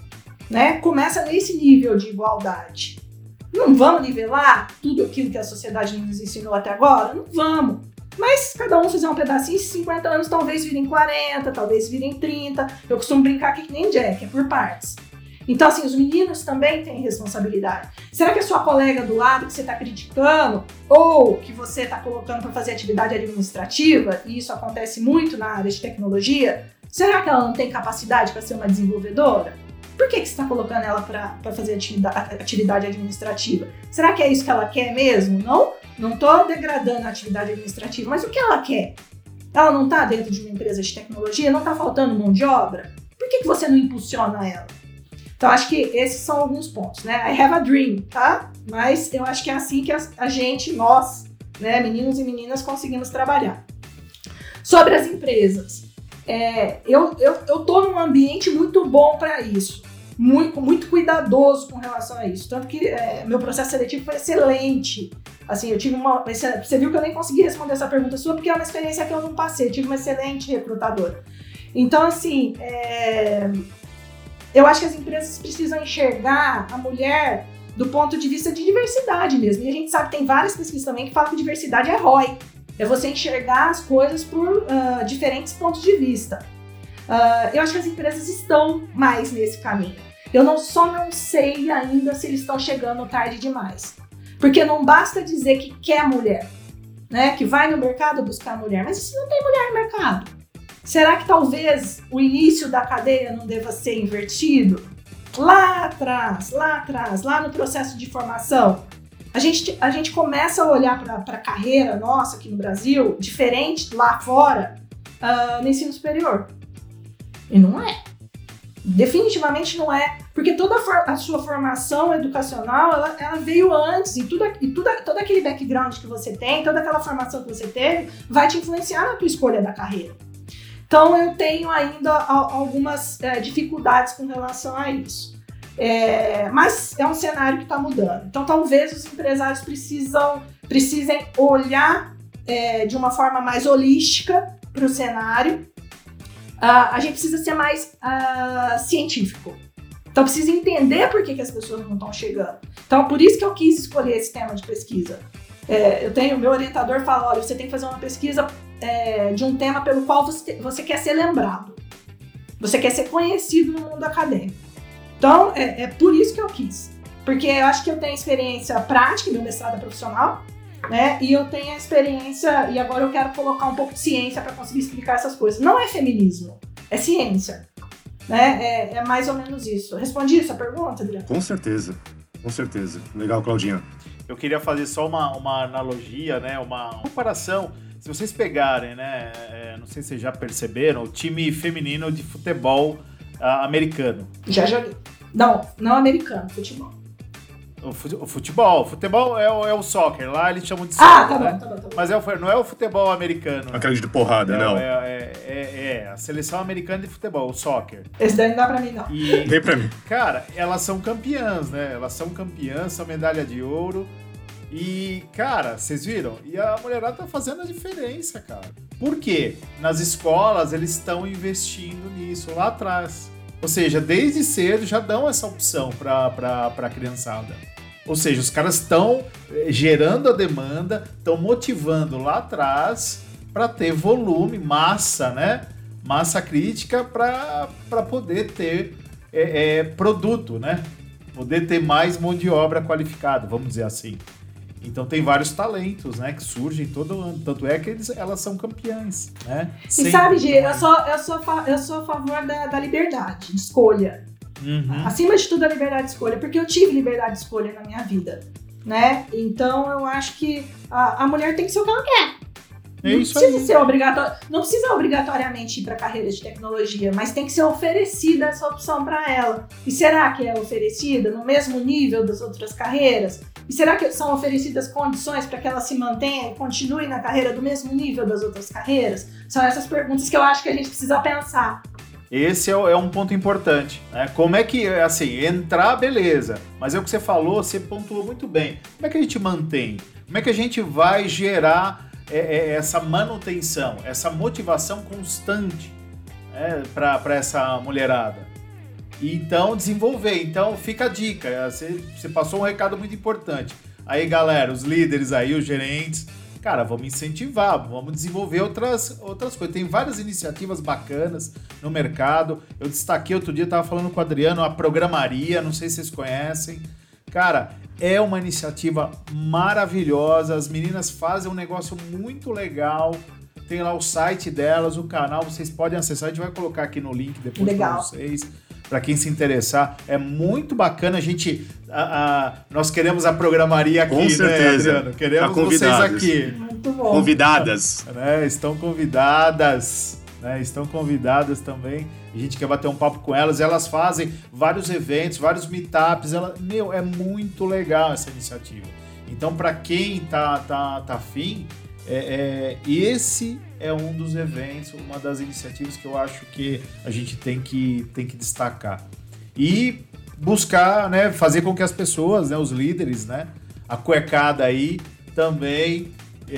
né? Começa nesse nível de igualdade. Não vamos nivelar tudo aquilo que a sociedade nos ensinou até agora? Não vamos. Mas cada um fizer um pedacinho, cinquenta anos talvez virem quarenta, talvez virem trinta. Eu costumo brincar aqui que nem Jack, é por partes. Então, assim, os meninos também têm responsabilidade. Será que a sua colega do lado que você está criticando ou que você está colocando para fazer atividade administrativa, e isso acontece muito na área de tecnologia, será que ela não tem capacidade para ser uma desenvolvedora? Por que, que você está colocando ela para fazer atividade, atividade administrativa? Será que é isso que ela quer mesmo? Não, não estou degradando a atividade administrativa, mas o que ela quer? Ela não está dentro de uma empresa de tecnologia? Não está faltando mão de obra? Por que, que você não impulsiona ela? Então, acho que esses são alguns pontos, né? I have a dream, tá? Mas eu acho que é assim que a gente, nós, né, meninos e meninas, conseguimos trabalhar. Sobre as empresas, é, eu, eu, eu tô num ambiente muito bom para isso, muito, muito cuidadoso com relação a isso. Tanto que é, meu processo seletivo foi excelente. Assim, eu tive uma... Você viu que eu nem consegui responder essa pergunta sua, porque é uma experiência que eu não passei. Eu tive uma excelente recrutadora. Então, assim... É, eu acho que as empresas precisam enxergar a mulher do ponto de vista de diversidade mesmo. E a gente sabe que tem várias pesquisas também que falam que diversidade é R O I. É você enxergar as coisas por uh, diferentes pontos de vista. Uh, eu acho que as empresas estão mais nesse caminho. Eu não, só não sei ainda se eles estão chegando tarde demais. Porque não basta dizer que quer mulher, né? Que vai no mercado buscar mulher. Mas se não tem mulher no mercado? Será que talvez o início da cadeia não deva ser invertido? Lá atrás, lá atrás, lá no processo de formação, a gente, a gente começa a olhar para a carreira nossa aqui no Brasil, diferente lá fora, uh, no ensino superior. E não é. Definitivamente não é. Porque toda a, for- a sua formação educacional, ela, ela veio antes. E, tudo, e tudo, todo aquele background que você tem, toda aquela formação que você teve, vai te influenciar na tua escolha da carreira. Então, eu tenho ainda algumas é, dificuldades com relação a isso. É, mas é um cenário que está mudando. Então, talvez os empresários precisam, precisem olhar é, de uma forma mais holística para o cenário. Uh, a gente precisa ser mais uh, científico. Então, precisa entender por que, que as pessoas não estão chegando. Então, por isso que eu quis escolher esse tema de pesquisa. É, eu tenho, meu orientador fala, olha, você tem que fazer uma pesquisa é, de um tema pelo qual você, você quer ser lembrado. Você quer ser conhecido no mundo acadêmico. Então, é, é por isso que eu quis. Porque eu acho que eu tenho experiência prática, meu mestrado é profissional, né? E eu tenho a experiência, e agora eu quero colocar um pouco de ciência para conseguir explicar essas coisas. Não é feminismo, é ciência. Né? É, é mais ou menos isso. Respondi essa pergunta, Adriano? Com certeza, com certeza. Legal, Claudinha. Eu queria fazer só uma, uma analogia, né? Uma comparação. Se vocês pegarem, né? É, não sei se vocês já perceberam, o time feminino de futebol uh, americano. Já joguei. Não, não americano, futebol. O futebol, futebol é o, é o soccer, lá eles chamam de soccer, ah, tá, né? bom, tá bom, tá bom. Mas é o, não é o futebol americano. Aquele de porrada, é, não. É, é, é, é, a seleção americana de futebol, o soccer. Esse daí não dá pra mim, não. E, nem pra mim. Cara, elas são campeãs, né? Elas são campeãs, são medalha de ouro. E, cara, vocês viram? E a mulherada tá fazendo a diferença, cara. Por quê? Nas escolas eles estão investindo nisso lá atrás. Ou seja, desde cedo já dão essa opção pra, pra, pra criançada. Ou seja, os caras estão gerando a demanda, estão motivando lá atrás para ter volume, massa, né? Massa crítica para poder ter é, é, produto, né? Poder ter mais mão de obra qualificada, vamos dizer assim. Então tem vários talentos, né, que surgem todo ano. Tanto é que eles, elas são campeãs, né? E sempre, sabe, Gê, eu sou, eu, sou, eu sou a favor da, da liberdade de escolha. Uhum. Acima de tudo, a liberdade de escolha, porque eu tive liberdade de escolha na minha vida, né? Então eu acho que a, a mulher tem que ser o que ela quer. É não, isso precisa aí. Ser obrigatório, não precisa obrigatoriamente ir para carreira de tecnologia, mas tem que ser oferecida essa opção para ela. E será que é oferecida no mesmo nível das outras carreiras? E será que são oferecidas condições para que ela se mantenha e continue na carreira do mesmo nível das outras carreiras? São essas perguntas que eu acho que a gente precisa pensar. Esse é, é um ponto importante, né? Como é que, assim, entrar, beleza, mas é o que você falou, você pontuou muito bem. Como é que a gente mantém? Como é que a gente vai gerar é, é, essa manutenção, essa motivação constante, né, para essa mulherada? Então, desenvolver. Então, fica a dica. Você, você passou um recado muito importante. Aí, galera, os líderes aí, os gerentes, cara, vamos incentivar, vamos desenvolver outras, outras coisas. Tem várias iniciativas bacanas no mercado. Eu destaquei outro dia, estava falando com o Adriano, a Programaria, não sei se vocês conhecem. Cara, é uma iniciativa maravilhosa. As meninas fazem um negócio muito legal. Tem lá o site delas, o canal, vocês podem acessar. A gente vai colocar aqui no link depois para vocês. Para quem se interessar, é muito bacana. A gente, a, a, nós queremos a Programaria aqui, com certeza, né, Adriano? Queremos tá vocês aqui. Muito bom. Convidadas. É, estão convidadas, né? Estão convidadas também. A gente quer bater um papo com elas. Elas fazem vários eventos, vários meetups. Ela, meu, é muito legal essa iniciativa. Então, para quem tá, tá, tá afim, é, é, esse é um dos eventos, uma das iniciativas que eu acho que a gente tem que, tem que destacar. E buscar, né, fazer com que as pessoas, né, os líderes, né, a cuecada aí também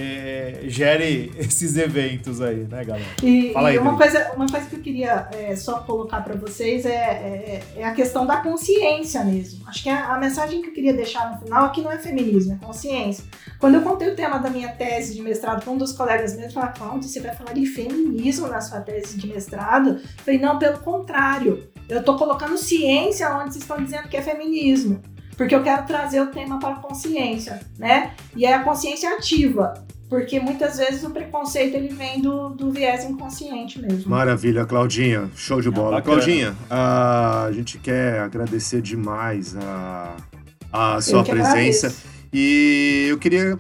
é, gere esses eventos aí, né, galera? E, Fala aí, e uma, coisa, uma coisa que eu queria é, só colocar para vocês é, é, é a questão da consciência mesmo. Acho que a, a mensagem que eu queria deixar no final aqui não é feminismo, é consciência. Quando eu contei o tema da minha tese de mestrado para um dos colegas meus, falaram, Cláudia, você vai falar de feminismo na sua tese de mestrado? Eu falei, não, pelo contrário. Eu estou colocando ciência onde vocês estão dizendo que é feminismo. Porque eu quero trazer o tema para a consciência, né? E é a consciência ativa. Porque muitas vezes o preconceito ele vem do, do viés inconsciente mesmo. Maravilha, Claudinha. Show de bola. É Claudinha, a gente quer agradecer demais a, a sua presença. Agradeço. E eu queria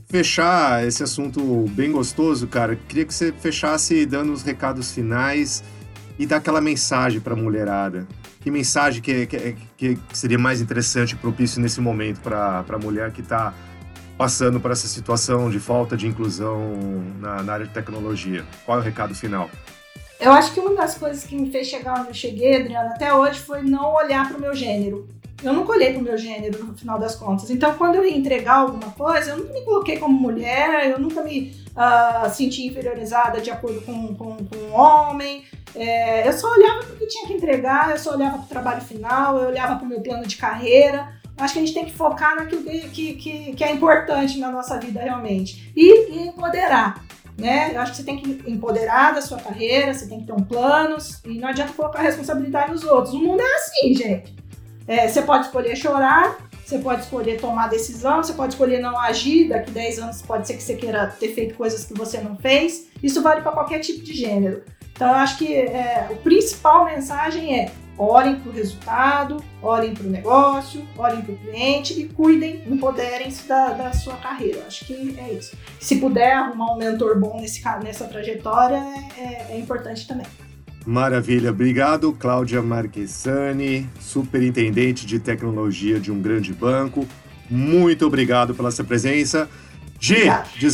fechar esse assunto bem gostoso, cara. Queria que você fechasse dando os recados finais e dar aquela mensagem para a mulherada. Que mensagem que, que, que seria mais interessante e propício nesse momento para a mulher que está passando por essa situação de falta de inclusão na, na área de tecnologia? Qual é o recado final? Eu acho que uma das coisas que me fez chegar onde eu cheguei, Adriana, até hoje, foi não olhar para o meu gênero. Eu nunca olhei para o meu gênero no final das contas. Então, quando eu ia entregar alguma coisa, eu nunca me coloquei como mulher, eu nunca me uh, senti inferiorizada de acordo com, com, com um homem. É, eu só olhava para o que tinha que entregar, eu só olhava para o trabalho final, eu olhava para o meu plano de carreira. Acho que a gente tem que focar naquilo que, que, que é importante na nossa vida realmente. E, e empoderar. Né? Eu acho que você tem que empoderar da sua carreira, você tem que ter um plano, e não adianta colocar a responsabilidade nos outros. O mundo é assim, gente. É, você pode escolher chorar, você pode escolher tomar decisão, você pode escolher não agir. Daqui dez anos pode ser que você queira ter feito coisas que você não fez. Isso vale para qualquer tipo de gênero. Então eu acho que é, a principal mensagem é: olhem para o resultado, olhem para o negócio, olhem para o cliente e cuidem, empoderem-se da, da sua carreira. Eu acho que é isso. Se puder arrumar um mentor bom nesse, nessa trajetória, é, é importante também. Maravilha. Obrigado, Cláudia Marchesani, superintendente de tecnologia de um grande banco. Muito obrigado pela sua presença. Gi,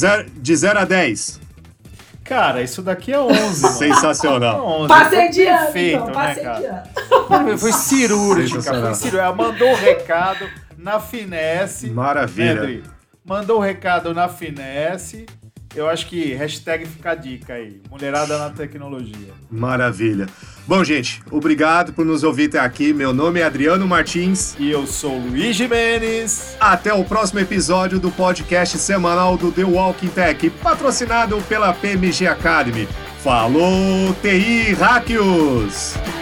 de zero a dez. Cara, isso daqui é onze. Sensacional. onze. Passei de ano, perfeito, então. Né, Passei cara? de ano. Foi cirúrgica. Foi cirúrgica. Ela mandou o recado na finesse. Maravilha. Né, mandou o recado na finesse. Eu acho que hashtag fica a dica aí. Mulherada na tecnologia. Maravilha. Bom, gente, obrigado por nos ouvir até aqui. Meu nome é Adriano Martins. E eu sou Luiz Gimenez. Até o próximo episódio do podcast semanal do The Walking Tech, patrocinado pela P M G Academy. Falou, T I Hackios!